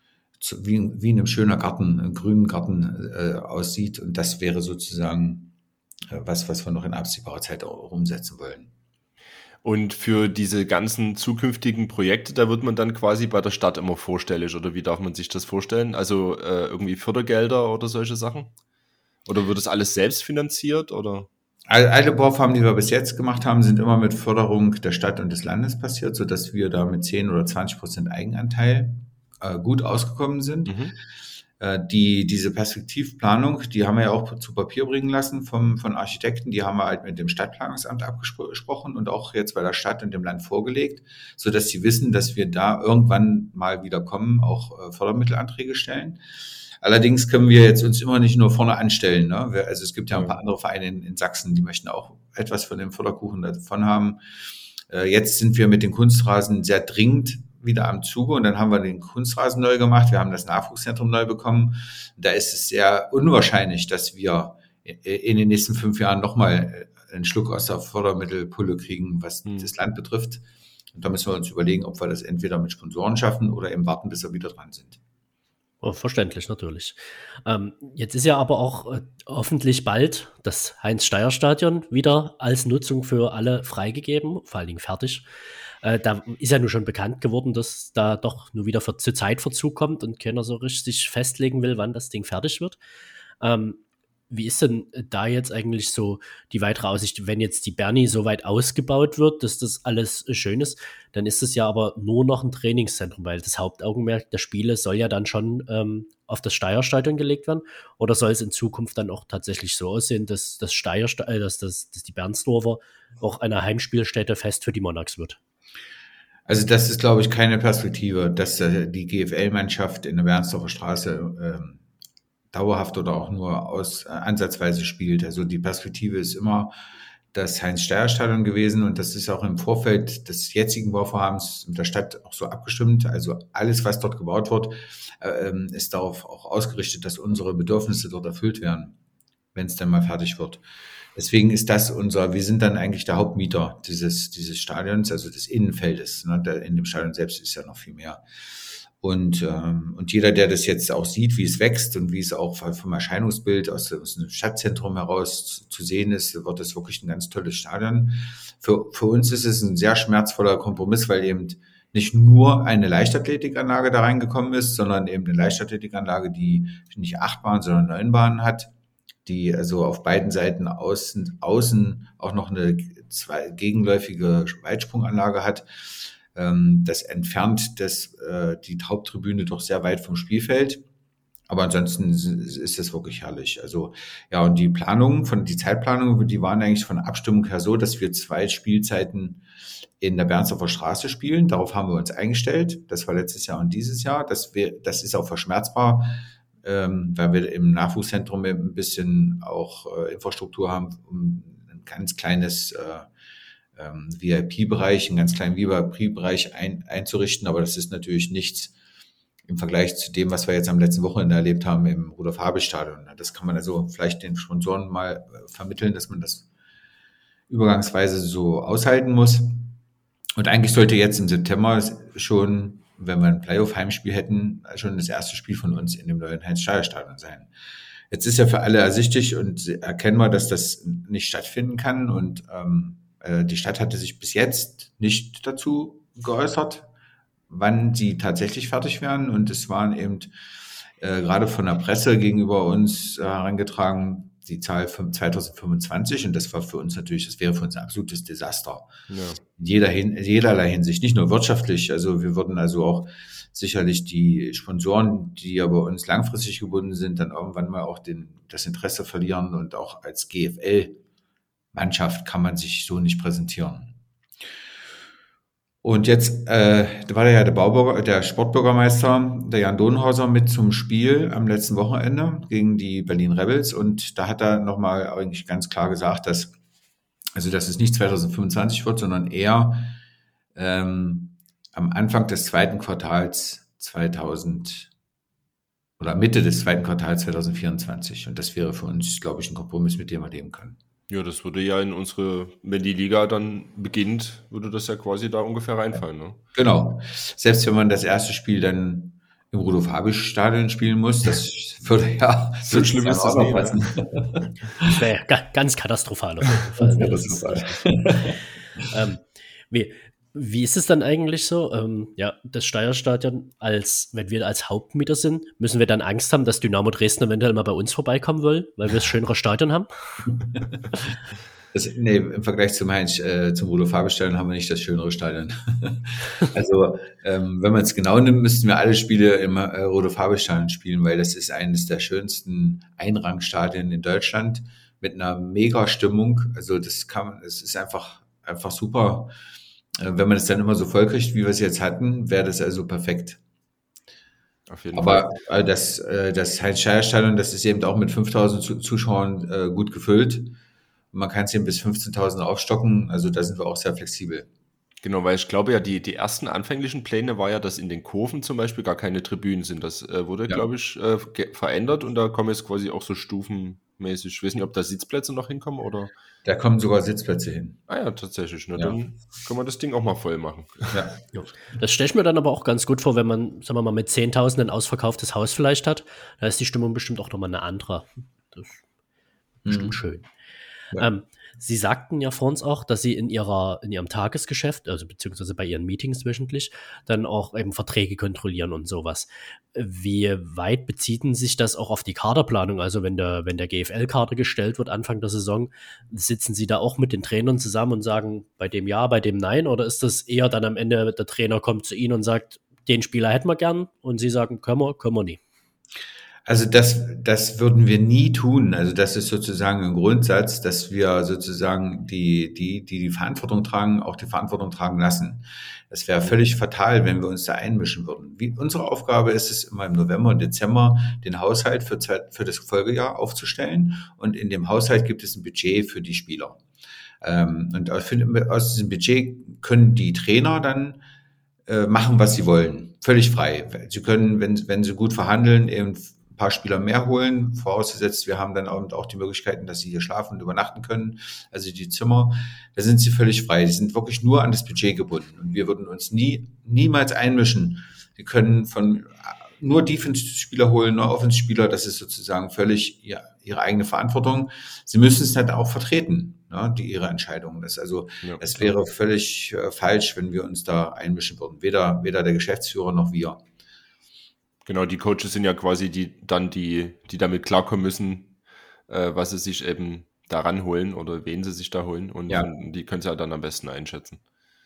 wie, wie in einem schönen Garten, einem grünen Garten äh, aussieht. Und das wäre sozusagen was, was wir noch in absehbarer Zeit auch umsetzen wollen. Und für diese ganzen zukünftigen Projekte, da wird man dann quasi bei der Stadt immer vorstellig, oder wie darf man sich das vorstellen? Also äh, irgendwie Fördergelder oder solche Sachen? Oder wird das alles selbst finanziert, oder? Alle Bauvorhaben, die wir bis jetzt gemacht haben, sind immer mit Förderung der Stadt und des Landes passiert, sodass wir da mit zehn oder zwanzig Prozent Eigenanteil äh, gut ausgekommen sind. Mhm. Die, diese Perspektivplanung, die haben wir ja auch zu Papier bringen lassen vom, von Architekten. Die haben wir halt mit dem Stadtplanungsamt abgesprochen und auch jetzt bei der Stadt und dem Land vorgelegt, so dass sie wissen, dass wir da irgendwann mal wieder kommen, auch Fördermittelanträge stellen. Allerdings können wir jetzt uns immer nicht nur vorne anstellen, ne? Also es gibt ja ein paar andere Vereine in, in Sachsen, die möchten auch etwas von dem Förderkuchen davon haben. Jetzt sind wir mit den Kunstrasen sehr dringend wieder am Zuge, und dann haben wir den Kunstrasen neu gemacht, wir haben das Nachwuchszentrum neu bekommen. Da ist es sehr unwahrscheinlich, dass wir in den nächsten fünf Jahren nochmal einen Schluck aus der Fördermittelpulle kriegen, was mhm. das Land betrifft. Und da müssen wir uns überlegen, ob wir das entweder mit Sponsoren schaffen oder eben warten, bis wir wieder dran sind. Oh, verständlich, natürlich. Ähm, jetzt ist ja aber auch äh, hoffentlich bald das Heinz-Steier-Stadion wieder als Nutzung für alle freigegeben, vor allen Dingen fertig. Äh, da ist ja nun schon bekannt geworden, dass da doch nur wieder für, zur Zeitverzug kommt und keiner so richtig festlegen will, wann das Ding fertig wird. Ähm, wie ist denn da jetzt eigentlich so die weitere Aussicht, wenn jetzt die Berni so weit ausgebaut wird, dass das alles schön ist, dann ist es ja aber nur noch ein Trainingszentrum, weil das Hauptaugenmerk der Spiele soll ja dann schon ähm, auf das Steier-Stadion gelegt werden, oder soll es in Zukunft dann auch tatsächlich so aussehen, dass das Steier, äh, dass, das, dass die Bernsdorfer auch eine Heimspielstätte fest für die Monarchs wird? Also das ist, glaube ich, keine Perspektive, dass äh, die G F L-Mannschaft in der Bernsdorfer Straße äh, dauerhaft oder auch nur aus äh, ansatzweise spielt. Also die Perspektive ist immer, das Heinz-Steier-Stadion gewesen und das ist auch im Vorfeld des jetzigen Bauvorhabens mit der Stadt auch so abgestimmt. Also alles, was dort gebaut wird, äh, ist darauf auch ausgerichtet, dass unsere Bedürfnisse dort erfüllt werden, wenn es dann mal fertig wird. Deswegen ist das unser, wir sind dann eigentlich der Hauptmieter dieses, dieses Stadions, also des Innenfeldes. Ne? In dem Stadion selbst ist ja noch viel mehr. Und, ähm, und jeder, der das jetzt auch sieht, wie es wächst und wie es auch vom Erscheinungsbild aus, aus dem Stadtzentrum heraus zu, zu sehen ist, wird es wirklich ein ganz tolles Stadion. Für, für uns ist es ein sehr schmerzvoller Kompromiss, weil eben nicht nur eine Leichtathletikanlage da reingekommen ist, sondern eben eine Leichtathletikanlage, die nicht acht Bahnen, sondern neun Bahnen hat, die also auf beiden Seiten außen, außen auch noch eine zwei, gegenläufige Weitsprunganlage hat. Das entfernt das, die Haupttribüne doch sehr weit vom Spielfeld. Aber ansonsten ist es wirklich herrlich. Also, ja, und die Planungen von, die Zeitplanungen, die waren eigentlich von der Abstimmung her so, dass wir zwei Spielzeiten in der Bernsdorfer Straße spielen. Darauf haben wir uns eingestellt. Das war letztes Jahr und dieses Jahr. Das, wir, das ist auch verschmerzbar, ähm, weil wir im Nachwuchszentrum ein bisschen auch äh, Infrastruktur haben, um ein ganz kleines, äh, V I P-Bereich, einen ganz kleinen V I P-Bereich ein, einzurichten, aber das ist natürlich nichts im Vergleich zu dem, was wir jetzt am letzten Wochenende erlebt haben im Rudolf-Habich-Stadion. Das kann man also vielleicht den Sponsoren mal vermitteln, dass man das übergangsweise so aushalten muss. Und eigentlich sollte jetzt im September schon, wenn wir ein Playoff-Heimspiel hätten, schon das erste Spiel von uns in dem neuen Heinz-Steier-Stadion sein. Jetzt ist ja für alle ersichtlich und erkennbar, dass das nicht stattfinden kann und ähm, die Stadt hatte sich bis jetzt nicht dazu geäußert, wann sie tatsächlich fertig werden. Und es waren eben äh, gerade von der Presse gegenüber uns äh, herangetragen, die Zahl zwanzig fünfundzwanzig. Und das war für uns natürlich, das wäre für uns ein absolutes Desaster. Ja. In jeder, in jederlei Hinsicht, nicht nur wirtschaftlich. Also wir würden also auch sicherlich die Sponsoren, die ja bei uns langfristig gebunden sind, dann irgendwann mal auch den, das Interesse verlieren und auch als G F L Mannschaft kann man sich so nicht präsentieren. Und jetzt äh, da war ja der Baubürger, der Sportbürgermeister, der Jan Donhauser, mit zum Spiel am letzten Wochenende gegen die Berlin Rebels und da hat er nochmal eigentlich ganz klar gesagt, dass also dass es nicht zwanzig fünfundzwanzig wird, sondern eher ähm, am Anfang des zweiten Quartals zweitausend oder Mitte des zweiten Quartals zwanzig vierundzwanzig und das wäre für uns, glaube ich, ein Kompromiss, mit dem wir leben können. Ja, das würde ja in unsere, wenn die Liga dann beginnt, würde das ja quasi da ungefähr reinfallen, ne? Genau. Selbst wenn man das erste Spiel dann im Rudolf-Habich-Stadion spielen muss, das würde ja... So schlimm ist das nicht, ne? Das wäre ja ganz katastrophal auf jeden Fall. Ne? Das ist, ähm, wie, wie ist es dann eigentlich so? Ähm, ja, das Steier-Stadion, als, wenn wir als Hauptmieter sind, müssen wir dann Angst haben, dass Dynamo Dresden eventuell mal bei uns vorbeikommen will, weil wir das schönere Stadion haben? Das, nee, im Vergleich zum Heinz, äh, zum Rudolf-Habich-Stadion haben wir nicht das schönere Stadion. Also, ähm, wenn man es genau nimmt, müssten wir alle Spiele im äh, Rudolf-Habich-Stadion spielen, weil das ist eines der schönsten Einrangstadien in Deutschland mit einer mega Stimmung. Also, das kann, es ist einfach, einfach super. Wenn man es dann immer so voll kriegt, wie wir es jetzt hatten, wäre das also perfekt. Auf jeden Aber Fall. das, das Heinz-Steier-Stadion, das ist eben auch mit fünftausend Zuschauern gut gefüllt. Man kann es eben bis fünfzehntausend aufstocken, also da sind wir auch sehr flexibel. Genau, weil ich glaube ja, die, die ersten anfänglichen Pläne war ja, dass in den Kurven zum Beispiel gar keine Tribünen sind. Das äh, wurde, ja. glaube ich, äh, ge- verändert und da kommen jetzt quasi auch so stufenmäßig. Ich weiß nicht, ob da Sitzplätze noch hinkommen oder... Da kommen sogar Sitzplätze hin. Ah ja, tatsächlich. Ne? Ja. Dann können wir das Ding auch mal voll machen. Ja. Das stelle ich mir dann aber auch ganz gut vor, wenn man, sagen wir mal, mit zehntausend ein ausverkauftes Haus vielleicht hat. Da ist die Stimmung bestimmt auch nochmal eine andere. Das ist bestimmt mhm. schön. Ja. Ähm, Sie sagten ja vor uns auch, dass Sie in ihrer, in Ihrem Tagesgeschäft, also beziehungsweise bei Ihren Meetings wöchentlich, dann auch eben Verträge kontrollieren und sowas. Wie weit bezieht sich das auch auf die Kaderplanung? Also wenn der, wenn der G F L-Kader gestellt wird Anfang der Saison, sitzen Sie da auch mit den Trainern zusammen und sagen, bei dem ja, bei dem nein? Oder ist das eher dann am Ende, der Trainer kommt zu Ihnen und sagt, den Spieler hätten wir gern und Sie sagen, können wir, können wir nie? Also das, das würden wir nie tun. Also das ist sozusagen ein Grundsatz, dass wir sozusagen die, die, die die Verantwortung tragen, auch die Verantwortung tragen lassen. Das wäre völlig fatal, wenn wir uns da einmischen würden. Wie, unsere Aufgabe ist es, immer im November und Dezember den Haushalt für, für das Folgejahr aufzustellen. Und in dem Haushalt gibt es ein Budget für die Spieler. Ähm, und aus, aus diesem Budget können die Trainer dann äh, machen, was sie wollen. Völlig frei. Sie können, wenn, wenn sie gut verhandeln, eben ein paar Spieler mehr holen, vorausgesetzt, wir haben dann auch die Möglichkeiten, dass sie hier schlafen und übernachten können, also die Zimmer, da sind sie völlig frei. Die sind wirklich nur an das Budget gebunden und wir würden uns nie, niemals einmischen. Wir können von nur Defense-Spieler holen, nur Offense-Spieler, das ist sozusagen völlig ihr, ihre eigene Verantwortung. Sie müssen es dann auch vertreten, ne, die ihre Entscheidungen. Das also, ja, es wäre völlig äh, falsch, wenn wir uns da einmischen würden. Weder, weder der Geschäftsführer noch wir. Genau, die Coaches sind ja quasi die dann die, die damit klarkommen müssen, äh, was sie sich eben da ranholen oder wen sie sich da holen. Und ja. von, die können sie ja dann am besten einschätzen.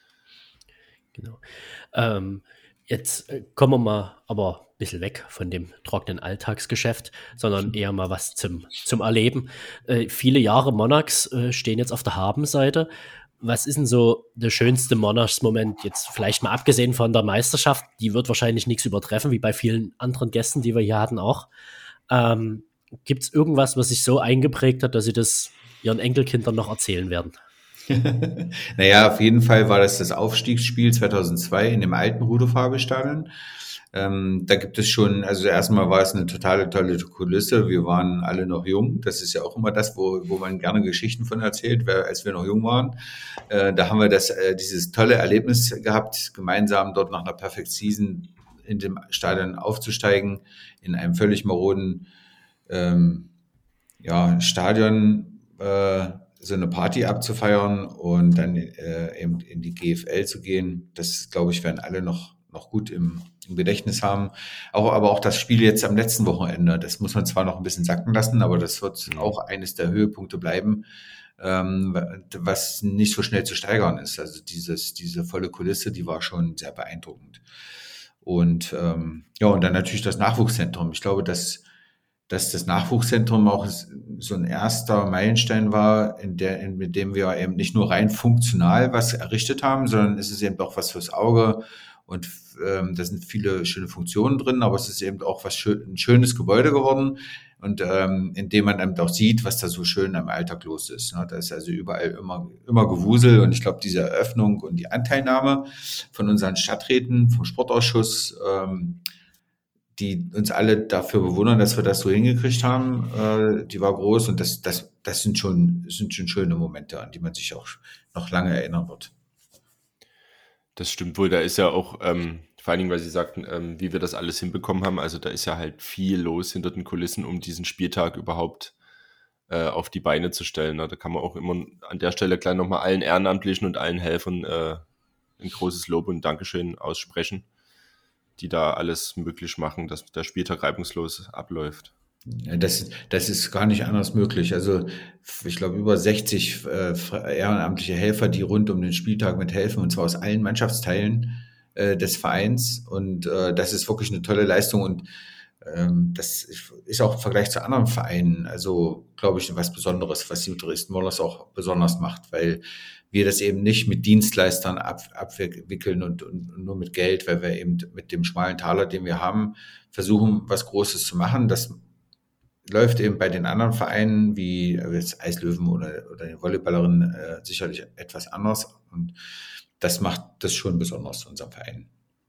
Genau. Ähm, jetzt äh, kommen wir mal aber ein bisschen weg von dem trockenen Alltagsgeschäft, sondern eher mal was zum, zum Erleben. Äh, viele Jahre Monarchs äh, stehen jetzt auf der Habenseite. Was ist denn so der schönste Monarchs-Moment, jetzt vielleicht mal abgesehen von der Meisterschaft, die wird wahrscheinlich nichts übertreffen, wie bei vielen anderen Gästen, die wir hier hatten auch. Ähm, gibt es irgendwas, was sich so eingeprägt hat, dass sie das ihren Enkelkindern noch erzählen werden? Naja, auf jeden Fall war das das Aufstiegsspiel zweitausendzwei in dem alten Rudolf-Habel-Stadion. Ähm, da gibt es schon, also erstmal war es eine totale tolle Kulisse. Wir waren alle noch jung. Das ist ja auch immer das, wo, wo man gerne Geschichten von erzählt, weil, als wir noch jung waren. Äh, da haben wir das, äh, dieses tolle Erlebnis gehabt, gemeinsam dort nach einer Perfect Season in dem Stadion aufzusteigen, in einem völlig maroden ähm, ja, Stadion, äh, so eine Party abzufeiern und dann äh, eben in die G F L zu gehen. Das, glaube ich, werden alle noch noch gut im, im Gedächtnis haben. Auch, aber auch das Spiel jetzt am letzten Wochenende, das muss man zwar noch ein bisschen sacken lassen, aber das wird auch eines der Höhepunkte bleiben, ähm, was nicht so schnell zu steigern ist. Also dieses, diese volle Kulisse, die war schon sehr beeindruckend. Und ähm, ja, und dann natürlich das Nachwuchszentrum. Ich glaube, dass, dass das Nachwuchszentrum auch so ein erster Meilenstein war, in der, in, mit dem wir eben nicht nur rein funktional was errichtet haben, sondern es ist eben auch was fürs Auge. Und ähm, da sind viele schöne Funktionen drin, aber es ist eben auch was schön, ein schönes Gebäude geworden und ähm, in dem man eben auch sieht, was da so schön im Alltag los ist. Ne? Da ist also überall immer immer Gewusel und ich glaube, diese Eröffnung und die Anteilnahme von unseren Stadträten, vom Sportausschuss, ähm, die uns alle dafür bewundern, dass wir das so hingekriegt haben, äh, die war groß und das das das sind schon sind schon schöne Momente, an die man sich auch noch lange erinnern wird. Das stimmt wohl, da ist ja auch, ähm, vor allen Dingen, weil Sie sagten, ähm, wie wir das alles hinbekommen haben, also da ist ja halt viel los hinter den Kulissen, um diesen Spieltag überhaupt äh, auf die Beine zu stellen. Da kann man auch immer an der Stelle gleich nochmal allen Ehrenamtlichen und allen Helfern äh, ein großes Lob und Dankeschön aussprechen, die da alles möglich machen, dass der Spieltag reibungslos abläuft. Ja, das, das ist gar nicht anders möglich. Also ich glaube über sechzig äh, ehrenamtliche Helfer, die rund um den Spieltag mithelfen, und zwar aus allen Mannschaftsteilen äh, des Vereins. Und äh, das ist wirklich eine tolle Leistung. Und ähm, das ist auch im Vergleich zu anderen Vereinen, also glaube ich, was Besonderes, was die Dresden Monarchs auch besonders macht, weil wir das eben nicht mit Dienstleistern ab, abwickeln und, und nur mit Geld, weil wir eben mit dem schmalen Taler, den wir haben, versuchen, was Großes zu machen. Das läuft eben bei den anderen Vereinen wie jetzt Eislöwen oder, oder die Volleyballerinnen äh, sicherlich etwas anders. Und das macht das schon besonders, unserem Verein.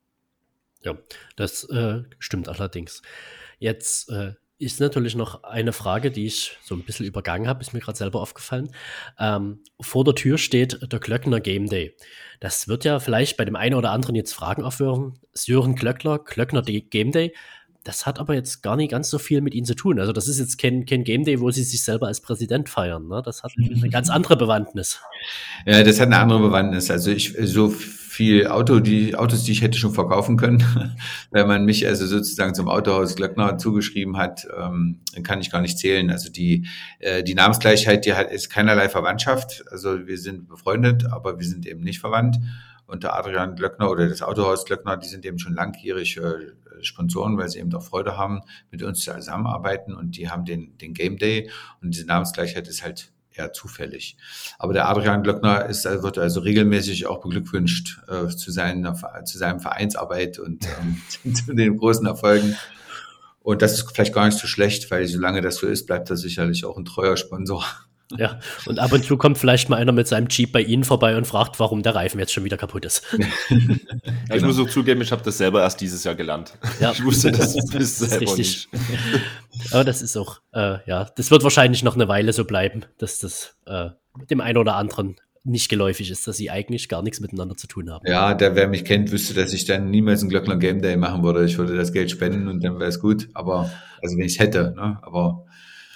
Ja, das äh, stimmt allerdings. Jetzt äh, ist natürlich noch eine Frage, die ich so ein bisschen übergangen habe, ist mir gerade selber aufgefallen. Ähm, vor der Tür steht der Glöckner Game Day. Das wird ja vielleicht bei dem einen oder anderen jetzt Fragen aufwerfen. Sören Glöckner, Glöckner Game Day. Das hat aber jetzt gar nicht ganz so viel mit Ihnen zu tun. Also das ist jetzt kein, kein Game Day, wo Sie sich selber als Präsident feiern. Ne? Das hat eine ganz andere Bewandtnis. Ja, das hat eine andere Bewandtnis. Also ich so viel Auto, die Autos, die ich hätte schon verkaufen können, wenn man mich also sozusagen zum Autohaus Glöckner zugeschrieben hat, ähm, kann ich gar nicht zählen. Also die äh, die Namensgleichheit, die hat ist keinerlei Verwandtschaft. Also wir sind befreundet, aber wir sind eben nicht verwandt. Und der Adrian Glöckner oder das Autohaus Glöckner, die sind eben schon langjährig äh, Sponsoren, weil sie eben auch Freude haben, mit uns zusammenarbeiten, und die haben den, den Game Day, und diese Namensgleichheit ist halt eher zufällig. Aber der Adrian Glöckner ist, wird also regelmäßig auch beglückwünscht äh, zu, seiner, zu seinem Vereinsarbeit und ähm, zu den großen Erfolgen. Und das ist vielleicht gar nicht so schlecht, weil solange das so ist, bleibt er sicherlich auch ein treuer Sponsor. Ja, und ab und zu kommt vielleicht mal einer mit seinem Jeep bei Ihnen vorbei und fragt, warum der Reifen jetzt schon wieder kaputt ist. Ja, ich muss auch zugeben, ich habe das selber erst dieses Jahr gelernt. Ja. Ich wusste das, das, Das ist selber richtig. nicht. Aber das ist auch, äh, ja, das wird wahrscheinlich noch eine Weile so bleiben, dass das äh, dem einen oder anderen nicht geläufig ist, dass sie eigentlich gar nichts miteinander zu tun haben. Ja, der, wer mich kennt, wüsste, dass ich dann niemals einen Glöckner Game Day machen würde. Ich würde das Geld spenden und dann wäre es gut. Aber, also wenn ich es hätte, ne? Aber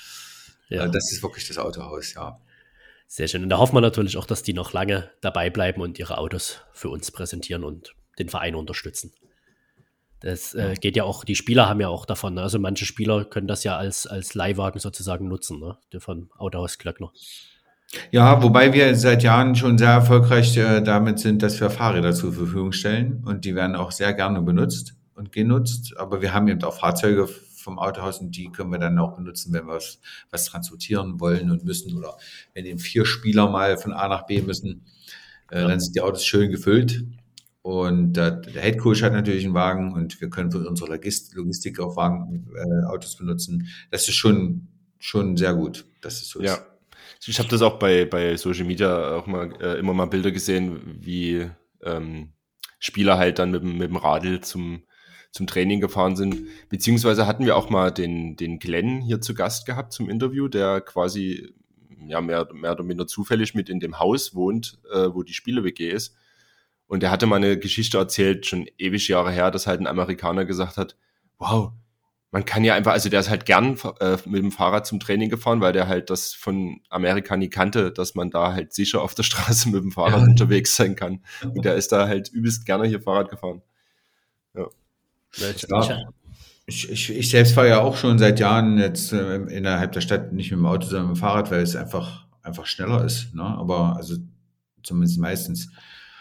Ja. äh, das ist wirklich das Autohaus, ja. Sehr schön. Und da hoffen wir natürlich auch, dass die noch lange dabei bleiben und ihre Autos für uns präsentieren und den Verein unterstützen. Das äh, geht ja auch, die Spieler haben ja auch davon, ne? Also manche Spieler können das ja als, als Leihwagen sozusagen nutzen, ne? Der von Autohaus Glöckner. Ja, wobei wir seit Jahren schon sehr erfolgreich äh, damit sind, dass wir Fahrräder zur Verfügung stellen und die werden auch sehr gerne benutzt und genutzt. Aber wir haben eben auch Fahrzeuge vom Autohaus und die können wir dann auch benutzen, wenn wir was, was transportieren wollen und müssen oder wenn eben vier Spieler mal von A nach B müssen, äh, Ja. dann sind die Autos schön gefüllt. Und äh, der Headcoach hat natürlich einen Wagen und wir können für unsere Logist- Logistik auch Wagen, äh, Autos benutzen. Das ist schon, schon sehr gut, dass es so ist. Ja. Ich habe das auch bei, bei Social Media auch mal äh, immer mal Bilder gesehen, wie ähm, Spieler halt dann mit, dem- mit dem Radl zum, zum Training gefahren sind. Beziehungsweise hatten wir auch mal den, den Glenn hier zu Gast gehabt zum Interview, der quasi ja mehr, mehr oder minder zufällig mit in dem Haus wohnt, äh, wo die Spiele-W G ist. Und der hatte mal eine Geschichte erzählt, schon ewig Jahre her, dass halt ein Amerikaner gesagt hat, wow, man kann ja einfach, also der ist halt gern äh, mit dem Fahrrad zum Training gefahren, weil der halt das von Amerika nie kannte, dass man da halt sicher auf der Straße mit dem Fahrrad Ja. unterwegs sein kann. Und der ist da halt übelst gerne hier Fahrrad gefahren. Ja, ich, Ja. Ich, ich, ich selbst fahre ja auch schon seit Jahren jetzt äh, innerhalb der Stadt nicht mit dem Auto, sondern mit dem Fahrrad, weil es einfach, einfach schneller ist. Ne? Aber also zumindest meistens.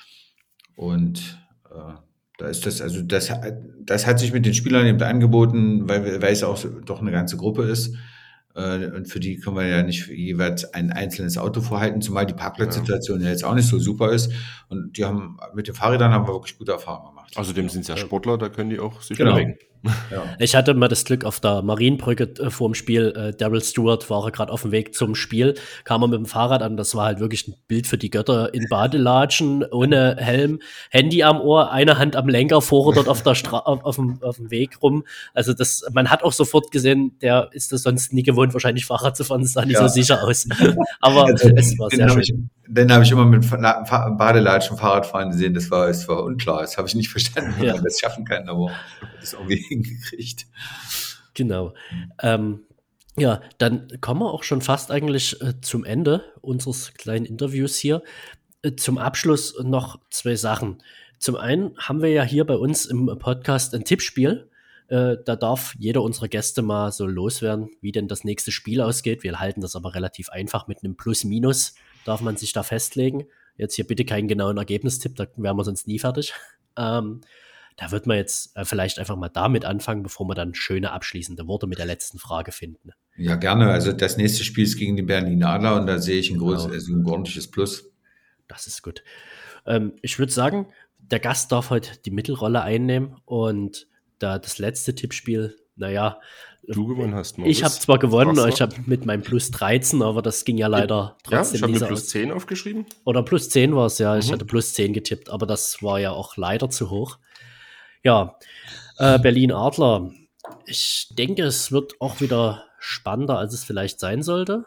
Und äh, da ist das, also das, das hat sich mit den Spielern eben angeboten, weil, wir- weil es auch so, doch eine ganze Gruppe ist. Äh, und für die können wir ja nicht jeweils ein einzelnes Auto vorhalten, zumal die Parkplatzsituation ja jetzt auch nicht so super ist. Und die haben mit den Fahrrädern haben wir wirklich gute Erfahrungen gemacht. Außerdem sind es ja Sportler, da können die auch sich Genau. bewegen. Ja. Ich hatte mal das Glück auf der Marienbrücke äh, vor dem Spiel, äh, Daryl Stewart war gerade auf dem Weg zum Spiel, kam er mit dem Fahrrad an, das war halt wirklich ein Bild für die Götter, in Badelatschen, ohne Helm, Handy am Ohr, eine Hand am Lenker, Vorder dort auf der Stra auf, auf, dem, auf dem Weg rum. Also das, man hat auch sofort gesehen, der ist das sonst nie gewohnt, wahrscheinlich Fahrrad zu fahren, das sah nicht Ja. so sicher aus. Aber Also, es war den sehr habe schön. ich, den habe ich immer mit Fa- Fa- Badelatschen Fahrradfahren gesehen. Das war, das war unklar. Das habe ich nicht verstanden, wie Ja. man das schaffen kann, aber das irgendwie hingekriegt. Genau. Ähm, ja, dann kommen wir auch schon fast eigentlich äh, zum Ende unseres kleinen Interviews hier. Äh, zum Abschluss noch zwei Sachen. Zum einen haben wir ja hier bei uns im Podcast ein Tippspiel. Äh, da darf jeder unserer Gäste mal so loswerden, wie denn das nächste Spiel ausgeht. Wir halten das aber relativ einfach mit einem Plus-Minus. Darf man sich da festlegen. Jetzt hier bitte keinen genauen Ergebnistipp, da wären wir sonst nie fertig. Ähm, Da wird man jetzt äh, vielleicht einfach mal damit anfangen, bevor wir dann schöne abschließende Worte mit der letzten Frage finden. Ja, gerne. Also das nächste Spiel ist gegen die Berliner Adler und da sehe ich ein, groß, Genau. also ein ordentliches Plus. Das ist gut. Ähm, ich würde sagen, der Gast darf heute die Mittelrolle einnehmen und da das letzte Tippspiel, naja, Du gewonnen hast, Moritz. ich habe zwar gewonnen, Krass, ich habe mit meinem Plus dreizehn, aber das ging ja leider Ja, trotzdem ich habe nie mir so plus aus. zehn aufgeschrieben. Oder plus zehn war es, ja. Ich Mhm. hatte plus zehn getippt, aber das war ja auch leider zu hoch. Ja, äh, Berlin Adler. Ich denke, es wird auch wieder spannender, als es vielleicht sein sollte.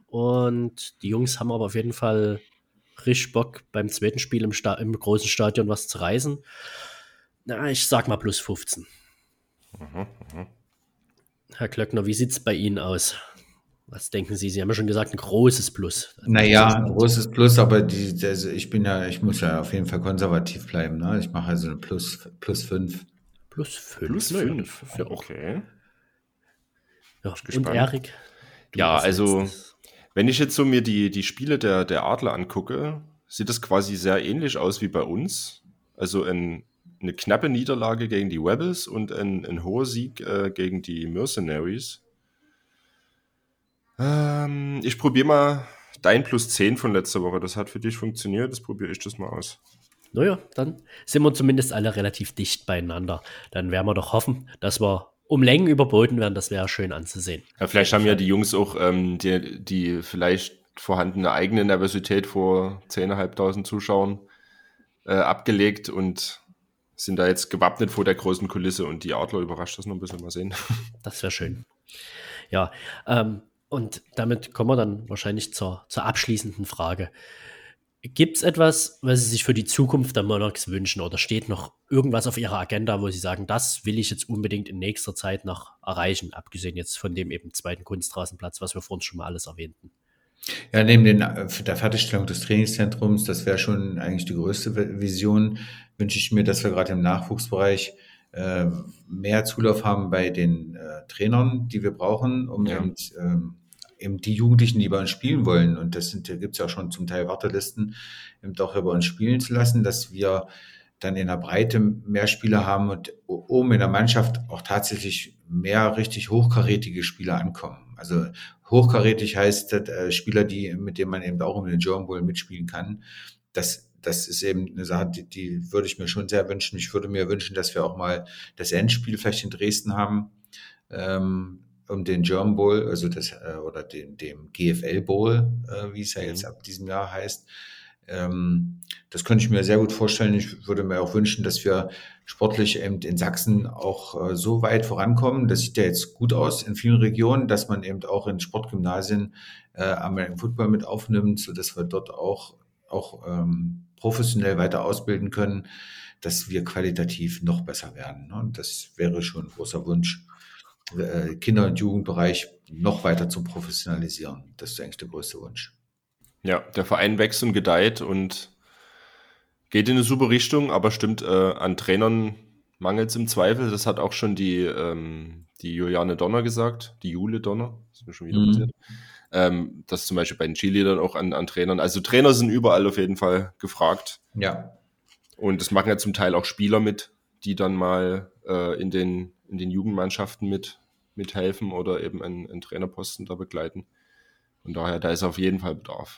Und die Jungs haben aber auf jeden Fall richtig Bock, beim zweiten Spiel im, Sta im großen Stadion was zu reißen. Na, ich sag mal plus fünfzehn. Herr Klöckner, wie sieht's bei Ihnen aus? Was denken Sie? Sie haben ja schon gesagt, ein großes Plus. Naja, ein großes Plus, aber die, also ich bin ja, ich muss ja auf jeden Fall konservativ bleiben. Ne? Ich mache also eine Plus, plus fünf. Plus fünf. Plus Naja, fünf. das ist ja auch- Okay. Ja. Und gespannt. Erik? Du Ja, als also letztes. wenn ich jetzt so mir die, die Spiele der, der Adler angucke, sieht das quasi sehr ähnlich aus wie bei uns. Also ein, eine knappe Niederlage gegen die Rebels und ein, ein hoher Sieg äh, gegen die Mercenaries. Ähm, ich probiere mal dein plus zehn von letzter Woche. Das hat für dich funktioniert. Das probiere ich das mal aus. Naja, dann sind wir zumindest alle relativ dicht beieinander. Dann werden wir doch hoffen, dass wir um Längen überboten werden. Das wäre schön anzusehen. Ja, vielleicht haben ja die Jungs auch, ähm, die, die vielleicht vorhandene eigene Nervosität vor zehntausendfünfhundert Zuschauern äh, abgelegt und sind da jetzt gewappnet vor der großen Kulisse und die Adler überrascht das noch ein bisschen, mal sehen. Das wäre schön. Ja, ähm, und damit kommen wir dann wahrscheinlich zur, zur abschließenden Frage. Gibt es etwas, was Sie sich für die Zukunft der Monarchs wünschen oder steht noch irgendwas auf Ihrer Agenda, wo Sie sagen, das will ich jetzt unbedingt in nächster Zeit noch erreichen, abgesehen jetzt von dem eben zweiten Kunstrasenplatz, was wir vorhin schon mal alles erwähnten? Ja, neben den, der Fertigstellung des Trainingszentrums, das wäre schon eigentlich die größte Vision, wünsche ich mir, dass wir gerade im Nachwuchsbereich äh, mehr Zulauf haben bei den äh, Trainern, die wir brauchen, um Ja. eben, ähm, eben die Jugendlichen, die bei uns spielen wollen, und das sind, da gibt es ja schon zum Teil Wartelisten, eben doch bei uns spielen zu lassen, dass wir dann in der Breite mehr Spieler haben und oben in der Mannschaft auch tatsächlich mehr richtig hochkarätige Spieler ankommen. Also hochkarätig heißt äh, Spieler, die, mit denen man eben auch um den German Bowl mitspielen kann. Das, das ist eben eine Sache, die, die würde ich mir schon sehr wünschen. Ich würde mir wünschen, dass wir auch mal das Endspiel vielleicht in Dresden haben, ähm, um den German Bowl, also das, äh, oder den, dem G F L Bowl, äh, wie es ja jetzt ab diesem Jahr heißt. Ähm, das könnte ich mir sehr gut vorstellen. Ich würde mir auch wünschen, dass wir sportlich eben in Sachsen auch äh, so weit vorankommen. Das sieht ja jetzt gut aus in vielen Regionen, dass man eben auch in Sportgymnasien äh, American Football mit aufnimmt, sodass wir dort auch, auch ähm, professionell weiter ausbilden können, dass wir qualitativ noch besser werden. Ne? Und das wäre schon ein großer Wunsch, äh, Kinder- und Jugendbereich noch weiter zu professionalisieren. Das ist eigentlich der größte Wunsch. Ja, der Verein wächst und gedeiht und geht in eine super Richtung, aber stimmt, äh, an Trainern mangelt es im Zweifel. Das hat auch schon die, ähm, die Juliane Donner gesagt, die Jule Donner, das ist mir schon wieder Mhm. passiert. Ähm, das zum Beispiel bei den Cheerleadern auch an, an Trainern. Also Trainer sind überall auf jeden Fall gefragt. Ja. Und das machen ja zum Teil auch Spieler mit, die dann mal äh, in, den, in den Jugendmannschaften mit, mithelfen oder eben einen, einen Trainerposten da begleiten. Von daher, da ist auf jeden Fall Bedarf.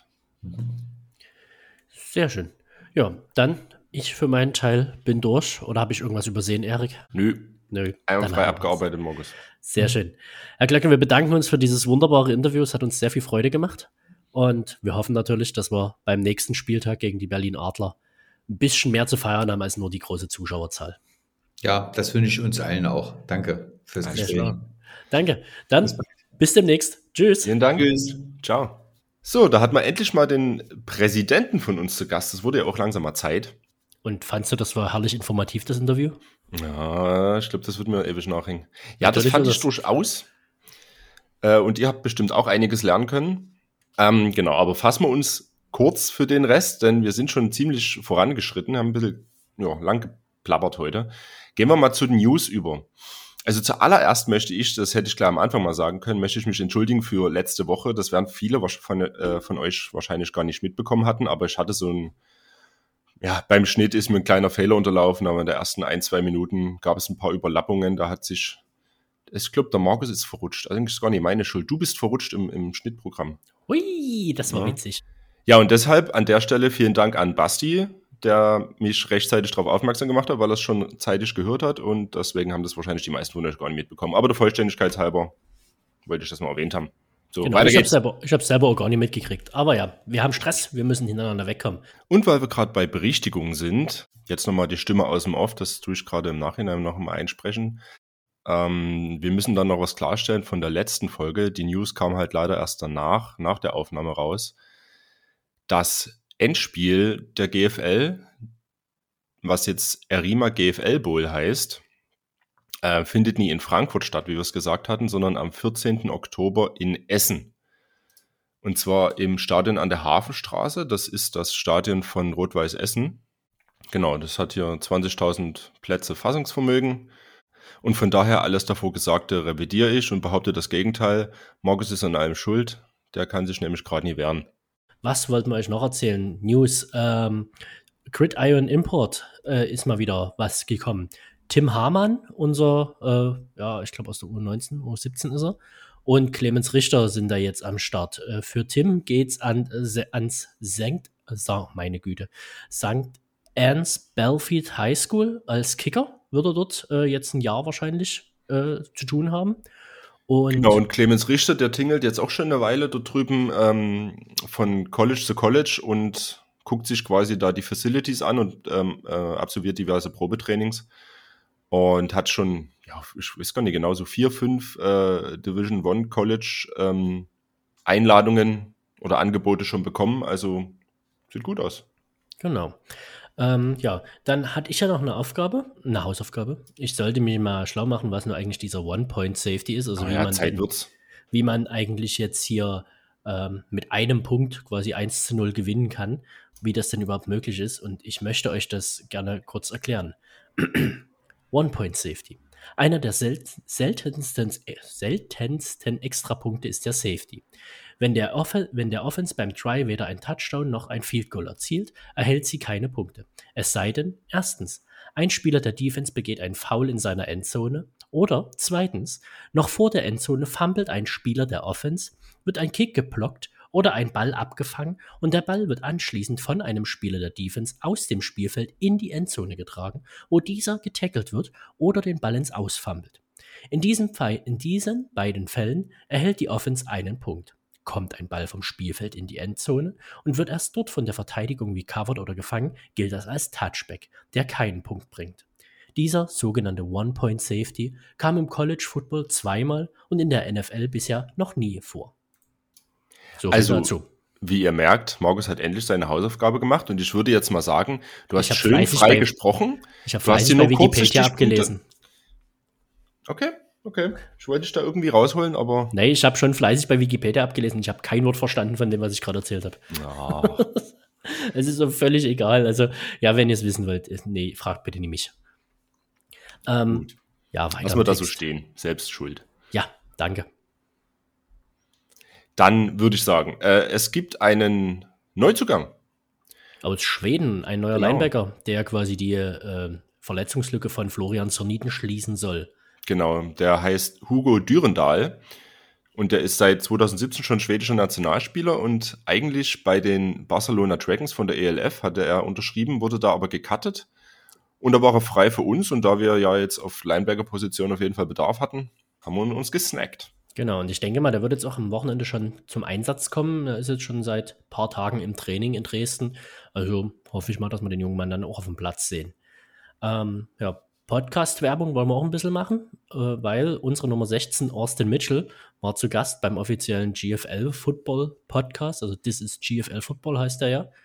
Sehr schön. Ja, dann, ich für meinen Teil bin durch. Oder habe ich irgendwas übersehen, Erik? Nö, Nö. einwandfrei dann haben wir's. abgearbeitet, Markus. Sehr schön. Herr Glöckner, wir bedanken uns für dieses wunderbare Interview. Es hat uns sehr viel Freude gemacht. Und wir hoffen natürlich, dass wir beim nächsten Spieltag gegen die Berlin Adler ein bisschen mehr zu feiern haben als nur die große Zuschauerzahl. Ja, das wünsche ich uns allen auch. Danke fürs Alles Gespräch. klar. Danke. Dann bis demnächst. Tschüss. Vielen Dank. Tschüss. Ciao. So, da hat man endlich mal den Präsidenten von uns zu Gast. Das wurde ja auch langsam mal Zeit. Und fandst du, das war herrlich informativ, das Interview? Ja, ich glaube, das wird mir ewig nachhängen. Ja, das Natürlich fand wird ich das- durchaus. Äh, und ihr habt bestimmt auch einiges lernen können. Ähm, genau, aber fassen wir uns kurz für den Rest, denn wir sind schon ziemlich vorangeschritten, haben ein bisschen ja, lang geplappert heute. Gehen wir mal zu den News über. Also zuallererst möchte ich, das hätte ich gleich am Anfang mal sagen können, möchte ich mich entschuldigen für letzte Woche. Das werden viele von, äh, von euch wahrscheinlich gar nicht mitbekommen hatten, aber ich hatte so ein, ja, beim Schnitt ist mir ein kleiner Fehler unterlaufen, aber in der ersten ein, zwei Minuten gab es ein paar Überlappungen, da hat sich, ich glaube, der Markus ist verrutscht. Eigentlich ist gar nicht meine Schuld. Du bist verrutscht im, im Schnittprogramm. Hui, das war Ja. witzig. Ja, und deshalb an der Stelle vielen Dank an Basti, der mich rechtzeitig darauf aufmerksam gemacht hat, weil er es schon zeitig gehört hat und deswegen haben das wahrscheinlich die meisten von euch gar nicht mitbekommen. Aber der Vollständigkeit halber wollte ich das mal erwähnt haben. So, Genau, weiter ich habe geht's. selber, ich hab's selber auch gar nicht mitgekriegt. Aber ja, wir haben Stress, wir müssen hintereinander wegkommen. Und weil wir gerade bei Berichtigungen sind, jetzt nochmal die Stimme aus dem Off, das tue ich gerade im Nachhinein noch mal einsprechen. Ähm, wir müssen dann noch was klarstellen von der letzten Folge. Die News kam halt leider erst danach, nach der Aufnahme raus. Das Endspiel der G F L, was jetzt Arima G F L Bowl heißt, äh, findet nie in Frankfurt statt, wie wir es gesagt hatten, sondern am vierzehnten Oktober in Essen. Und zwar im Stadion an der Hafenstraße. Das ist das Stadion von Rot-Weiß Essen. Genau, das hat hier zwanzigtausend Plätze Fassungsvermögen. Und von daher alles davor Gesagte revidiere ich und behaupte das Gegenteil. Markus ist an allem schuld. Der kann sich nämlich gerade nie wehren. Was wollten wir euch noch erzählen? News. Ähm, Gridiron Import äh, ist mal wieder was gekommen. Tim Hamann, unser, äh, ja, ich glaube aus der U neunzehn, U siebzehn ist er, und Clemens Richter sind da jetzt am Start. Äh, für Tim geht's an, äh, ans Sankt, äh, meine Güte, Sankt Anne's Belfield High School als Kicker. Wird er dort äh, jetzt ein Jahr wahrscheinlich äh, zu tun haben. Und Genau, und Clemens Richter, der tingelt jetzt auch schon eine Weile dort drüben ähm, von College zu College und guckt sich quasi da die Facilities an und ähm, äh, absolviert diverse Probetrainings und hat schon, ja, ich weiß gar nicht genau, so vier, fünf äh, Division One College ähm, Einladungen oder Angebote schon bekommen. Also sieht gut aus. Genau. Ähm, ja, dann hatte ich ja noch eine Aufgabe, eine Hausaufgabe. Ich sollte mich mal schlau machen, was nur eigentlich dieser One-Point-Safety ist. Also Ah wie, ja, man Zeit denn, wird's. wie man eigentlich jetzt hier ähm, mit einem Punkt quasi eins zu null gewinnen kann, wie das denn überhaupt möglich ist. Und ich möchte euch das gerne kurz erklären. One-Point-Safety. Einer der sel seltensten, äh, seltensten Extrapunkte ist der Safety. Wenn der, Off wenn der Offense beim Try weder ein Touchdown noch ein Field Goal erzielt, erhält sie keine Punkte. Es sei denn, erstens, ein Spieler der Defense begeht einen Foul in seiner Endzone oder zweitens, noch vor der Endzone fummelt ein Spieler der Offense, wird ein Kick geblockt oder ein Ball abgefangen und der Ball wird anschließend von einem Spieler der Defense aus dem Spielfeld in die Endzone getragen, wo dieser getackelt wird oder den Ball ins Aus fummelt. In, diesem Fall, in diesen beiden Fällen erhält die Offense einen Punkt. Kommt ein Ball vom Spielfeld in die Endzone und wird erst dort von der Verteidigung recovered oder gefangen, gilt das als Touchback, der keinen Punkt bringt. Dieser sogenannte One-Point-Safety kam im College Football zweimal und in der N F L bisher noch nie vor. So viel Also, dazu. wie ihr merkt, Markus hat endlich seine Hausaufgabe gemacht und ich würde jetzt mal sagen, du hast Ich hab schön fleißig frei bei- gesprochen. Ich habe Du hast fleißig hier bei nur kurze Wikipedia Stichpunkte. abgelesen. Okay, okay. Ich wollte dich da irgendwie rausholen, aber Nee, ich habe schon fleißig bei Wikipedia abgelesen. Ich habe kein Wort verstanden von dem, was ich gerade erzählt habe. ja, Es ist so völlig egal. Also, ja, wenn ihr es wissen wollt, ist- nee, fragt bitte nicht mich. Ähm, Gut. ja, weiter. lass im mal da so Text. stehen. Selbst schuld. Ja, danke. Dann würde ich sagen, äh, es gibt einen Neuzugang. Aus Schweden, ein neuer Genau. Linebacker, der quasi die äh, Verletzungslücke von Florian Zornieden schließen soll. Genau, der heißt Hugo Dürendal und der ist seit zwanzig siebzehn schon schwedischer Nationalspieler und eigentlich bei den Barcelona Dragons von der E L F hatte er unterschrieben, wurde da aber gecuttet und da war er frei für uns und da wir ja jetzt auf Linebacker-Position auf jeden Fall Bedarf hatten, haben wir uns gesnackt. Genau, und ich denke mal, der wird jetzt auch am Wochenende schon zum Einsatz kommen. Er ist jetzt schon seit ein paar Tagen im Training in Dresden. Also hoffe ich mal, dass wir den jungen Mann dann auch auf dem Platz sehen. Ähm, ja, Podcast-Werbung wollen wir auch ein bisschen machen, äh, weil unsere Nummer sechzehn, Austin Mitchell, war zu Gast beim offiziellen G F L Football Podcast. Also This is G F L Football heißt der ja.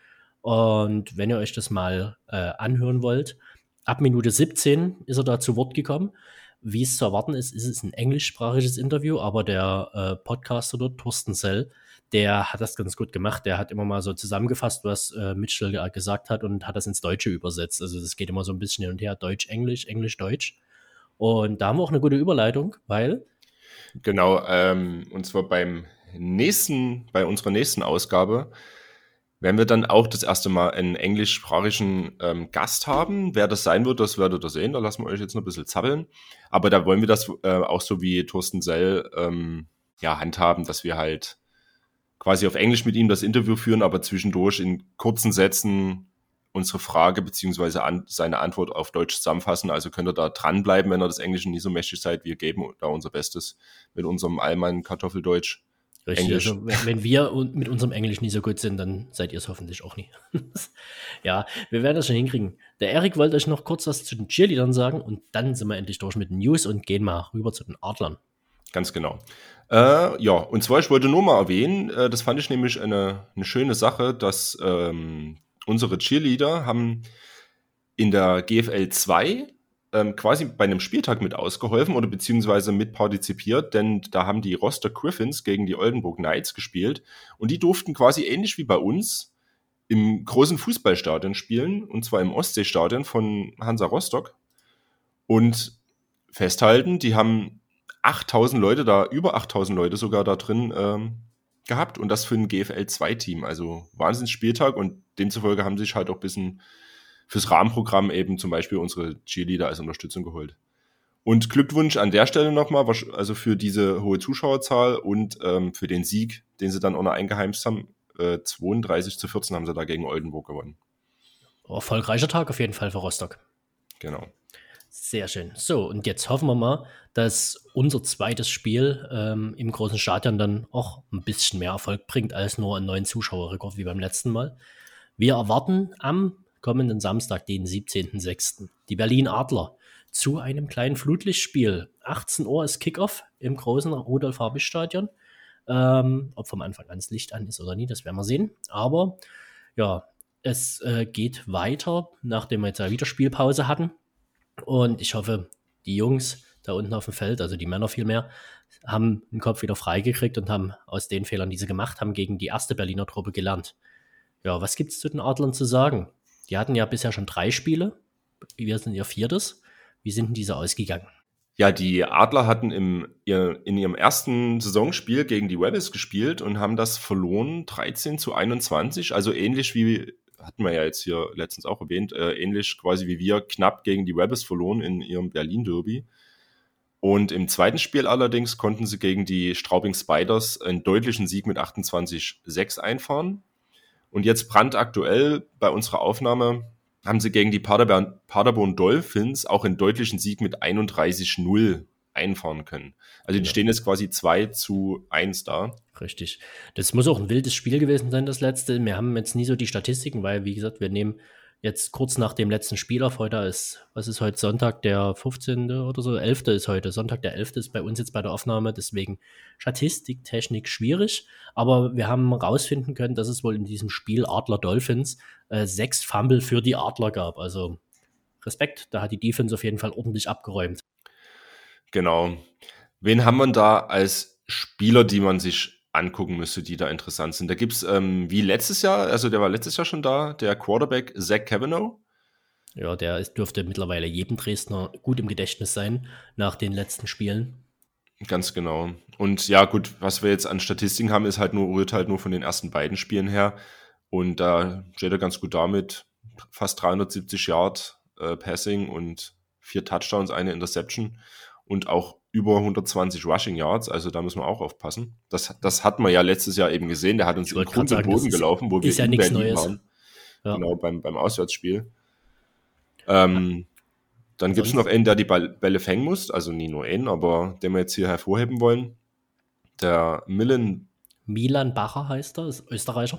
Und wenn ihr euch das mal äh, anhören wollt, ab Minute siebzehn ist er da zu Wort gekommen. Wie es zu erwarten ist, ist es ein englischsprachiges Interview, aber der äh, Podcaster dort, Thorsten Sell, der hat das ganz gut gemacht. Der hat immer mal so zusammengefasst, was äh, Mitchell ja gesagt hat und hat das ins Deutsche übersetzt. Also das geht immer so ein bisschen hin und her, Deutsch-Englisch, Englisch-Deutsch. Und da haben wir auch eine gute Überleitung, weil Genau, ähm, und zwar beim nächsten, bei unserer nächsten Ausgabe werden wir dann auch das erste Mal einen englischsprachigen ähm, Gast haben. Wer das sein wird, das werdet ihr sehen. Da lassen wir euch jetzt noch ein bisschen zappeln. Aber da wollen wir das äh, auch so wie Thorsten Sell ähm, ja, handhaben, dass wir halt quasi auf Englisch mit ihm das Interview führen, aber zwischendurch in kurzen Sätzen unsere Frage beziehungsweise an, seine Antwort auf Deutsch zusammenfassen. Also könnt ihr da dranbleiben, wenn ihr das Englische nie so mächtig seid. Wir geben da unser Bestes mit unserem Allmann Kartoffeldeutsch. richtig, Englisch. also, wenn, wenn wir und mit unserem Englisch nicht so gut sind, dann seid ihr es hoffentlich auch nie. Ja, wir werden das schon hinkriegen. Der Erik wollte euch noch kurz was zu den Cheerleadern sagen und dann sind wir endlich durch mit den News und gehen mal rüber zu den Adlern. Ganz genau. Äh, ja, und zwar, ich wollte nur mal erwähnen, äh, das fand ich nämlich eine, eine schöne Sache, dass ähm, unsere Cheerleader haben in der G F L zwei ähm, quasi bei einem Spieltag mit ausgeholfen oder beziehungsweise mit partizipiert, denn da haben die Rostock Griffins gegen die Oldenburg Knights gespielt und die durften quasi ähnlich wie bei uns im großen Fußballstadion spielen, und zwar im Ostseestadion von Hansa Rostock. Und festhalten, die haben achttausend Leute da, über achttausend Leute sogar da drin ähm, gehabt und das für ein G F L zwei Team. Also Wahnsinnsspieltag und demzufolge haben sie sich halt auch ein bisschen fürs Rahmenprogramm eben zum Beispiel unsere Cheerleader als Unterstützung geholt. Und Glückwunsch an der Stelle nochmal, also für diese hohe Zuschauerzahl und ähm, für den Sieg, den sie dann auch noch eingeheimst haben. Äh, zweiunddreißig zu vierzehn haben sie da gegen Oldenburg gewonnen. Erfolgreicher Tag auf jeden Fall für Rostock. Genau. Sehr schön. So, und jetzt hoffen wir mal, dass unser zweites Spiel ähm, im großen Stadion dann auch ein bisschen mehr Erfolg bringt als nur einen neuen Zuschauerrekord wie beim letzten Mal. Wir erwarten am kommenden Samstag, den siebzehnten sechsten die Berlin Adler zu einem kleinen Flutlichtspiel. achtzehn Uhr ist Kickoff im großen Rudolf-Habich-Stadion. Ähm, ob vom Anfang an das Licht an ist oder nie, das werden wir sehen. Aber ja, es äh, geht weiter, nachdem wir jetzt ja wieder Spielpause hatten. Und ich hoffe, die Jungs da unten auf dem Feld, also die Männer vielmehr, haben den Kopf wieder freigekriegt und haben aus den Fehlern, die sie gemacht haben, gegen die erste Berliner Truppe gelernt. Ja, was gibt es zu den Adlern zu sagen? Die hatten ja bisher schon drei Spiele. Wir sind ihr viertes. Wie sind denn diese ausgegangen? Ja, die Adler hatten im, ihr, in ihrem ersten Saisonspiel gegen die Rebels gespielt und haben das verloren, dreizehn zu einundzwanzig. Also ähnlich wie, hatten wir ja jetzt hier letztens auch erwähnt, äh, ähnlich quasi wie wir knapp gegen die Rebels verloren in ihrem Berlin-Derby. Und im zweiten Spiel allerdings konnten sie gegen die Straubing Spiders einen deutlichen Sieg mit achtundzwanzig sechs einfahren. Und jetzt brandaktuell bei unserer Aufnahme haben sie gegen die Paderborn, Paderborn Dolphins auch einen deutlichen Sieg mit einunddreißig null einfahren können. Also die Ja. stehen jetzt quasi zwei zu eins da. Richtig. Das muss auch ein wildes Spiel gewesen sein, das letzte. Wir haben jetzt nie so die Statistiken, weil, wie gesagt, wir nehmen jetzt kurz nach dem letzten Spiel auf. Heute ist, was ist heute, Sonntag, der fünfzehnte oder so? elfte ist heute. Sonntag, der elfte ist bei uns jetzt bei der Aufnahme. Deswegen Statistiktechnik schwierig. Aber wir haben rausfinden können, dass es wohl in diesem Spiel Adler Dolphins äh, sechs Fumble für die Adler gab. Also Respekt, da hat die Defense auf jeden Fall ordentlich abgeräumt. Genau. Wen haben wir da als Spieler, die man sich angucken müsste, die da interessant sind? Da gibt es, ähm, wie letztes Jahr, also der war letztes Jahr schon da, der Quarterback Zach Cavanaugh. Ja, der ist, dürfte mittlerweile jedem Dresdner gut im Gedächtnis sein nach den letzten Spielen. Ganz genau. Und ja, gut, was wir jetzt an Statistiken haben, ist halt nur, rührt halt nur von den ersten beiden Spielen her. Und da steht er ganz gut damit. Fast dreihundertsiebzig Yard äh, Passing und vier Touchdowns, eine Interception und auch über hundertzwanzig Rushing Yards. Also da müssen wir auch aufpassen. Das, das hat man ja letztes Jahr eben gesehen. Der hat uns Ich im wollte Grund gerade und sagen, Boden das ist- gelaufen, wo wir ist ja in nichts Berlin Neues. waren. Ja. Genau, beim, beim Auswärtsspiel. Ähm, dann gibt es Sonst- noch einen, der die Ball- Bälle fangen muss. Also nie nur einen, aber den wir jetzt hier hervorheben wollen. Der Millen. Milan Bacher heißt er, ist Österreicher.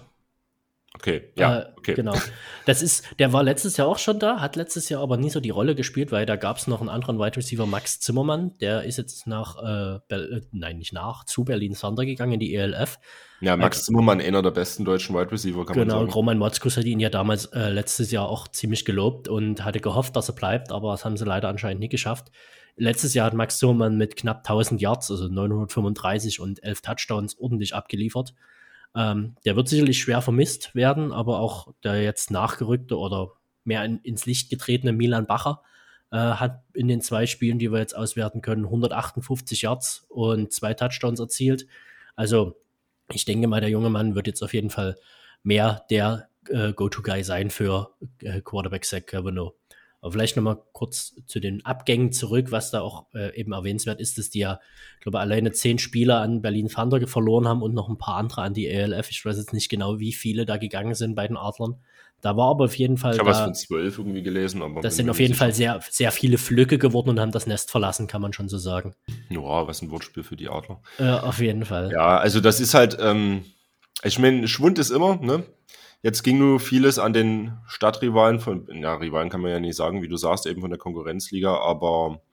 Okay, ja, Äh, okay. Genau. Das ist, der war letztes Jahr auch schon da, hat letztes Jahr aber nie so die Rolle gespielt, weil da gab es noch einen anderen Wide Receiver, Max Zimmermann, der ist jetzt nach, äh, Ber- äh, nein, nicht nach, zu Berlin Thunder gegangen in die E L F. Ja, Max Zimmermann, einer der besten deutschen Wide Receiver, kann Genau, man sagen. Roman Motzkus hat ihn ja damals äh, letztes Jahr auch ziemlich gelobt und hatte gehofft, dass er bleibt, aber das haben sie leider anscheinend nicht geschafft. Letztes Jahr hat Max Zimmermann mit knapp tausend Yards, also neunhundertfünfunddreißig und elf Touchdowns ordentlich abgeliefert. Ähm, der wird sicherlich schwer vermisst werden, aber auch der jetzt nachgerückte oder mehr in, ins Licht getretene Milan Bacher äh, hat in den zwei Spielen, die wir jetzt auswerten können, hundertachtundfünfzig Yards und zwei Touchdowns erzielt. Also ich denke mal, der junge Mann wird jetzt auf jeden Fall mehr der äh, Go-To-Guy sein für äh, Quarterback Zach Cavanaugh. Aber vielleicht nochmal kurz zu den Abgängen zurück, was da auch äh, eben erwähnenswert ist, dass die ja, ich glaube, alleine zehn Spieler an Berlin Thunder verloren haben und noch ein paar andere an die E L F. Ich weiß jetzt nicht genau, wie viele da gegangen sind bei den Adlern. Da war aber auf jeden Fall, Ich habe was da, von zwölf irgendwie gelesen, aber. das bin sind mir auf nicht jeden Fall sicher. sehr, sehr viele Flöcke geworden und haben das Nest verlassen, kann man schon so sagen. Ja, was ein Wortspiel für die Adler. Äh, auf jeden Fall. Ja, also das ist halt, ähm, ich meine, Schwund ist immer, ne? Jetzt ging nur vieles an den Stadtrivalen von, ja, Rivalen kann man ja nicht sagen, wie du sagst, eben von der Konkurrenzliga, aber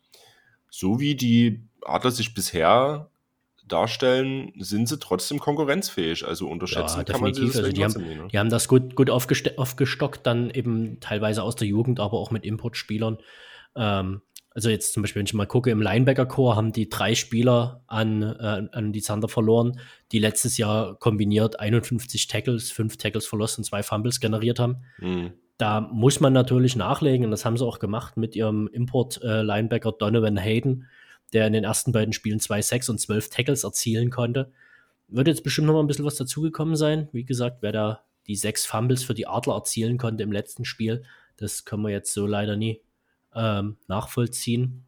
so wie die Adler sich bisher darstellen, sind sie trotzdem konkurrenzfähig. Also unterschätzen Ja, kann man sie definitiv. Also deswegen die haben, trotzdem nicht, ne? die haben das gut, gut aufgeste- aufgestockt, dann eben teilweise aus der Jugend, aber auch mit Importspielern. Ähm, also jetzt zum Beispiel, wenn ich mal gucke, im Linebacker-Core haben die drei Spieler an, äh, an die Zander verloren, die letztes Jahr kombiniert einundfünfzig Tackles, fünf Tackles verlost und zwei Fumbles generiert haben. Mhm. Da muss man natürlich nachlegen und das haben sie auch gemacht mit ihrem Import-Linebacker Donovan Hayden, der in den ersten beiden Spielen zwei Sacks und zwölf Tackles erzielen konnte. Wird jetzt bestimmt noch mal ein bisschen was dazugekommen sein. Wie gesagt, wer da die sechs Fumbles für die Adler erzielen konnte im letzten Spiel, das können wir jetzt so leider nie ähm, nachvollziehen.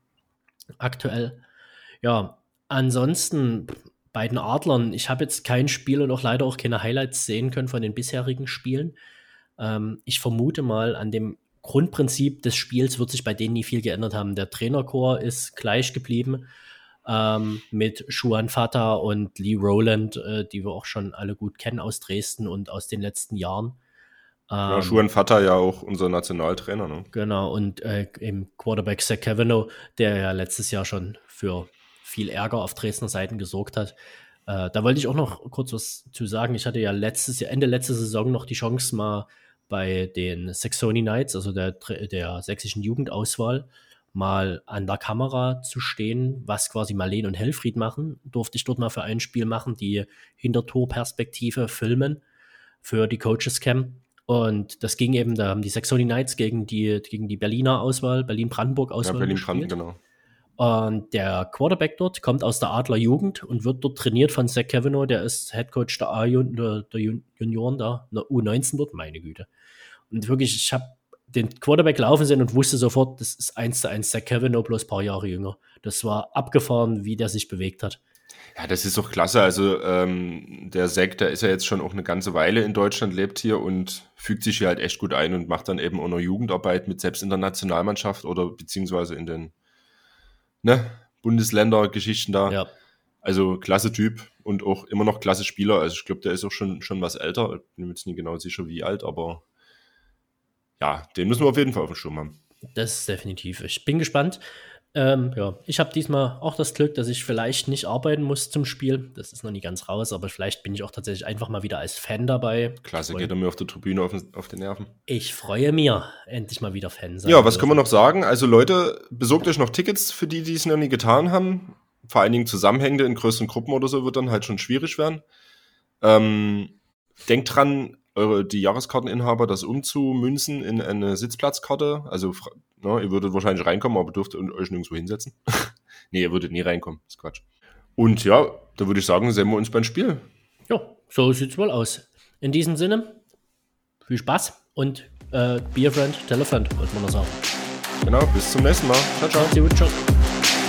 Aktuell. Ja, ansonsten bei den Adlern, ich habe jetzt kein Spiel und auch leider auch keine Highlights sehen können von den bisherigen Spielen. Ähm, ich vermute mal, an dem Grundprinzip des Spiels wird sich bei denen nie viel geändert haben. Der Trainerchor ist gleich geblieben ähm, mit Juan Fata und Lee Rowland, äh, die wir auch schon alle gut kennen aus Dresden und aus den letzten Jahren. Ähm, ja, Juan Fata ja auch unser Nationaltrainer. Ne? Genau, und äh, im Quarterback Zach Cavanaugh, der ja letztes Jahr schon für viel Ärger auf Dresdner Seiten gesorgt hat. Äh, da wollte ich auch noch kurz was zu sagen. Ich hatte ja letztes Jahr, Ende letzter Saison noch die Chance, mal bei den Saxony Knights, also der, der sächsischen Jugendauswahl, mal an der Kamera zu stehen, was quasi Marleen und Helfried machen. Durfte ich dort mal für ein Spiel machen, die Hintertorperspektive filmen für die Coaches Cam. Und das ging eben, da haben die Saxony Knights gegen die, gegen die Berliner Auswahl, Berlin-Brandenburg-Auswahl Ja, gespielt. Berlin-Brandenburg, genau. Und der Quarterback dort kommt aus der Adler Jugend und wird dort trainiert von Zach Cavanaugh, der ist Headcoach der A-Jun- der, der Junioren da, der U neunzehn dort, meine Güte. Und wirklich, ich habe den Quarterback laufen sehen und wusste sofort, das ist eins zu eins Zach Cavanaugh, bloß ein paar Jahre jünger. Das war abgefahren, wie der sich bewegt hat. Ja, das ist doch klasse. Also ähm, der Zach, der ist ja jetzt schon auch eine ganze Weile in Deutschland, lebt hier und fügt sich hier halt echt gut ein und macht dann eben auch noch Jugendarbeit mit selbst in der Nationalmannschaft oder beziehungsweise in den ne, Bundesländergeschichten da. Ja. Also klasse Typ und auch immer noch klasse Spieler. Also ich glaube, der ist auch schon, schon was älter. Ich bin mir jetzt nicht genau sicher, wie alt, aber ja, den müssen wir auf jeden Fall auf dem Schirm haben. Das ist definitiv. Ich bin gespannt. Ähm, ja, ich habe diesmal auch das Glück, dass ich vielleicht nicht arbeiten muss zum Spiel. Das ist noch nie ganz raus, aber vielleicht bin ich auch tatsächlich einfach mal wieder als Fan dabei. Klasse, geht er mir auf der Tribüne auf, auf die Nerven. Ich freue mich, endlich mal wieder Fan sein. Ja, was können wir noch sagen? Also Leute, besorgt euch noch Tickets für die, die es noch nie getan haben. Vor allen Dingen Zusammenhängende in größeren Gruppen oder so wird dann halt schon schwierig werden. Ähm, denkt dran, eure, die Jahreskarteninhaber das umzumünzen in eine Sitzplatzkarte. Also na, ihr würdet wahrscheinlich reinkommen, aber dürft euch nirgendwo hinsetzen. Nee, ihr würdet nie reinkommen. Das ist Quatsch. Und ja, da würde ich sagen, sehen wir uns beim Spiel. Ja, so sieht's wohl aus. In diesem Sinne, viel Spaß und äh, be a friend, tell a friend, wollte man noch sagen. Genau, bis zum nächsten Mal. Ciao, ciao. Macht's gut, ciao.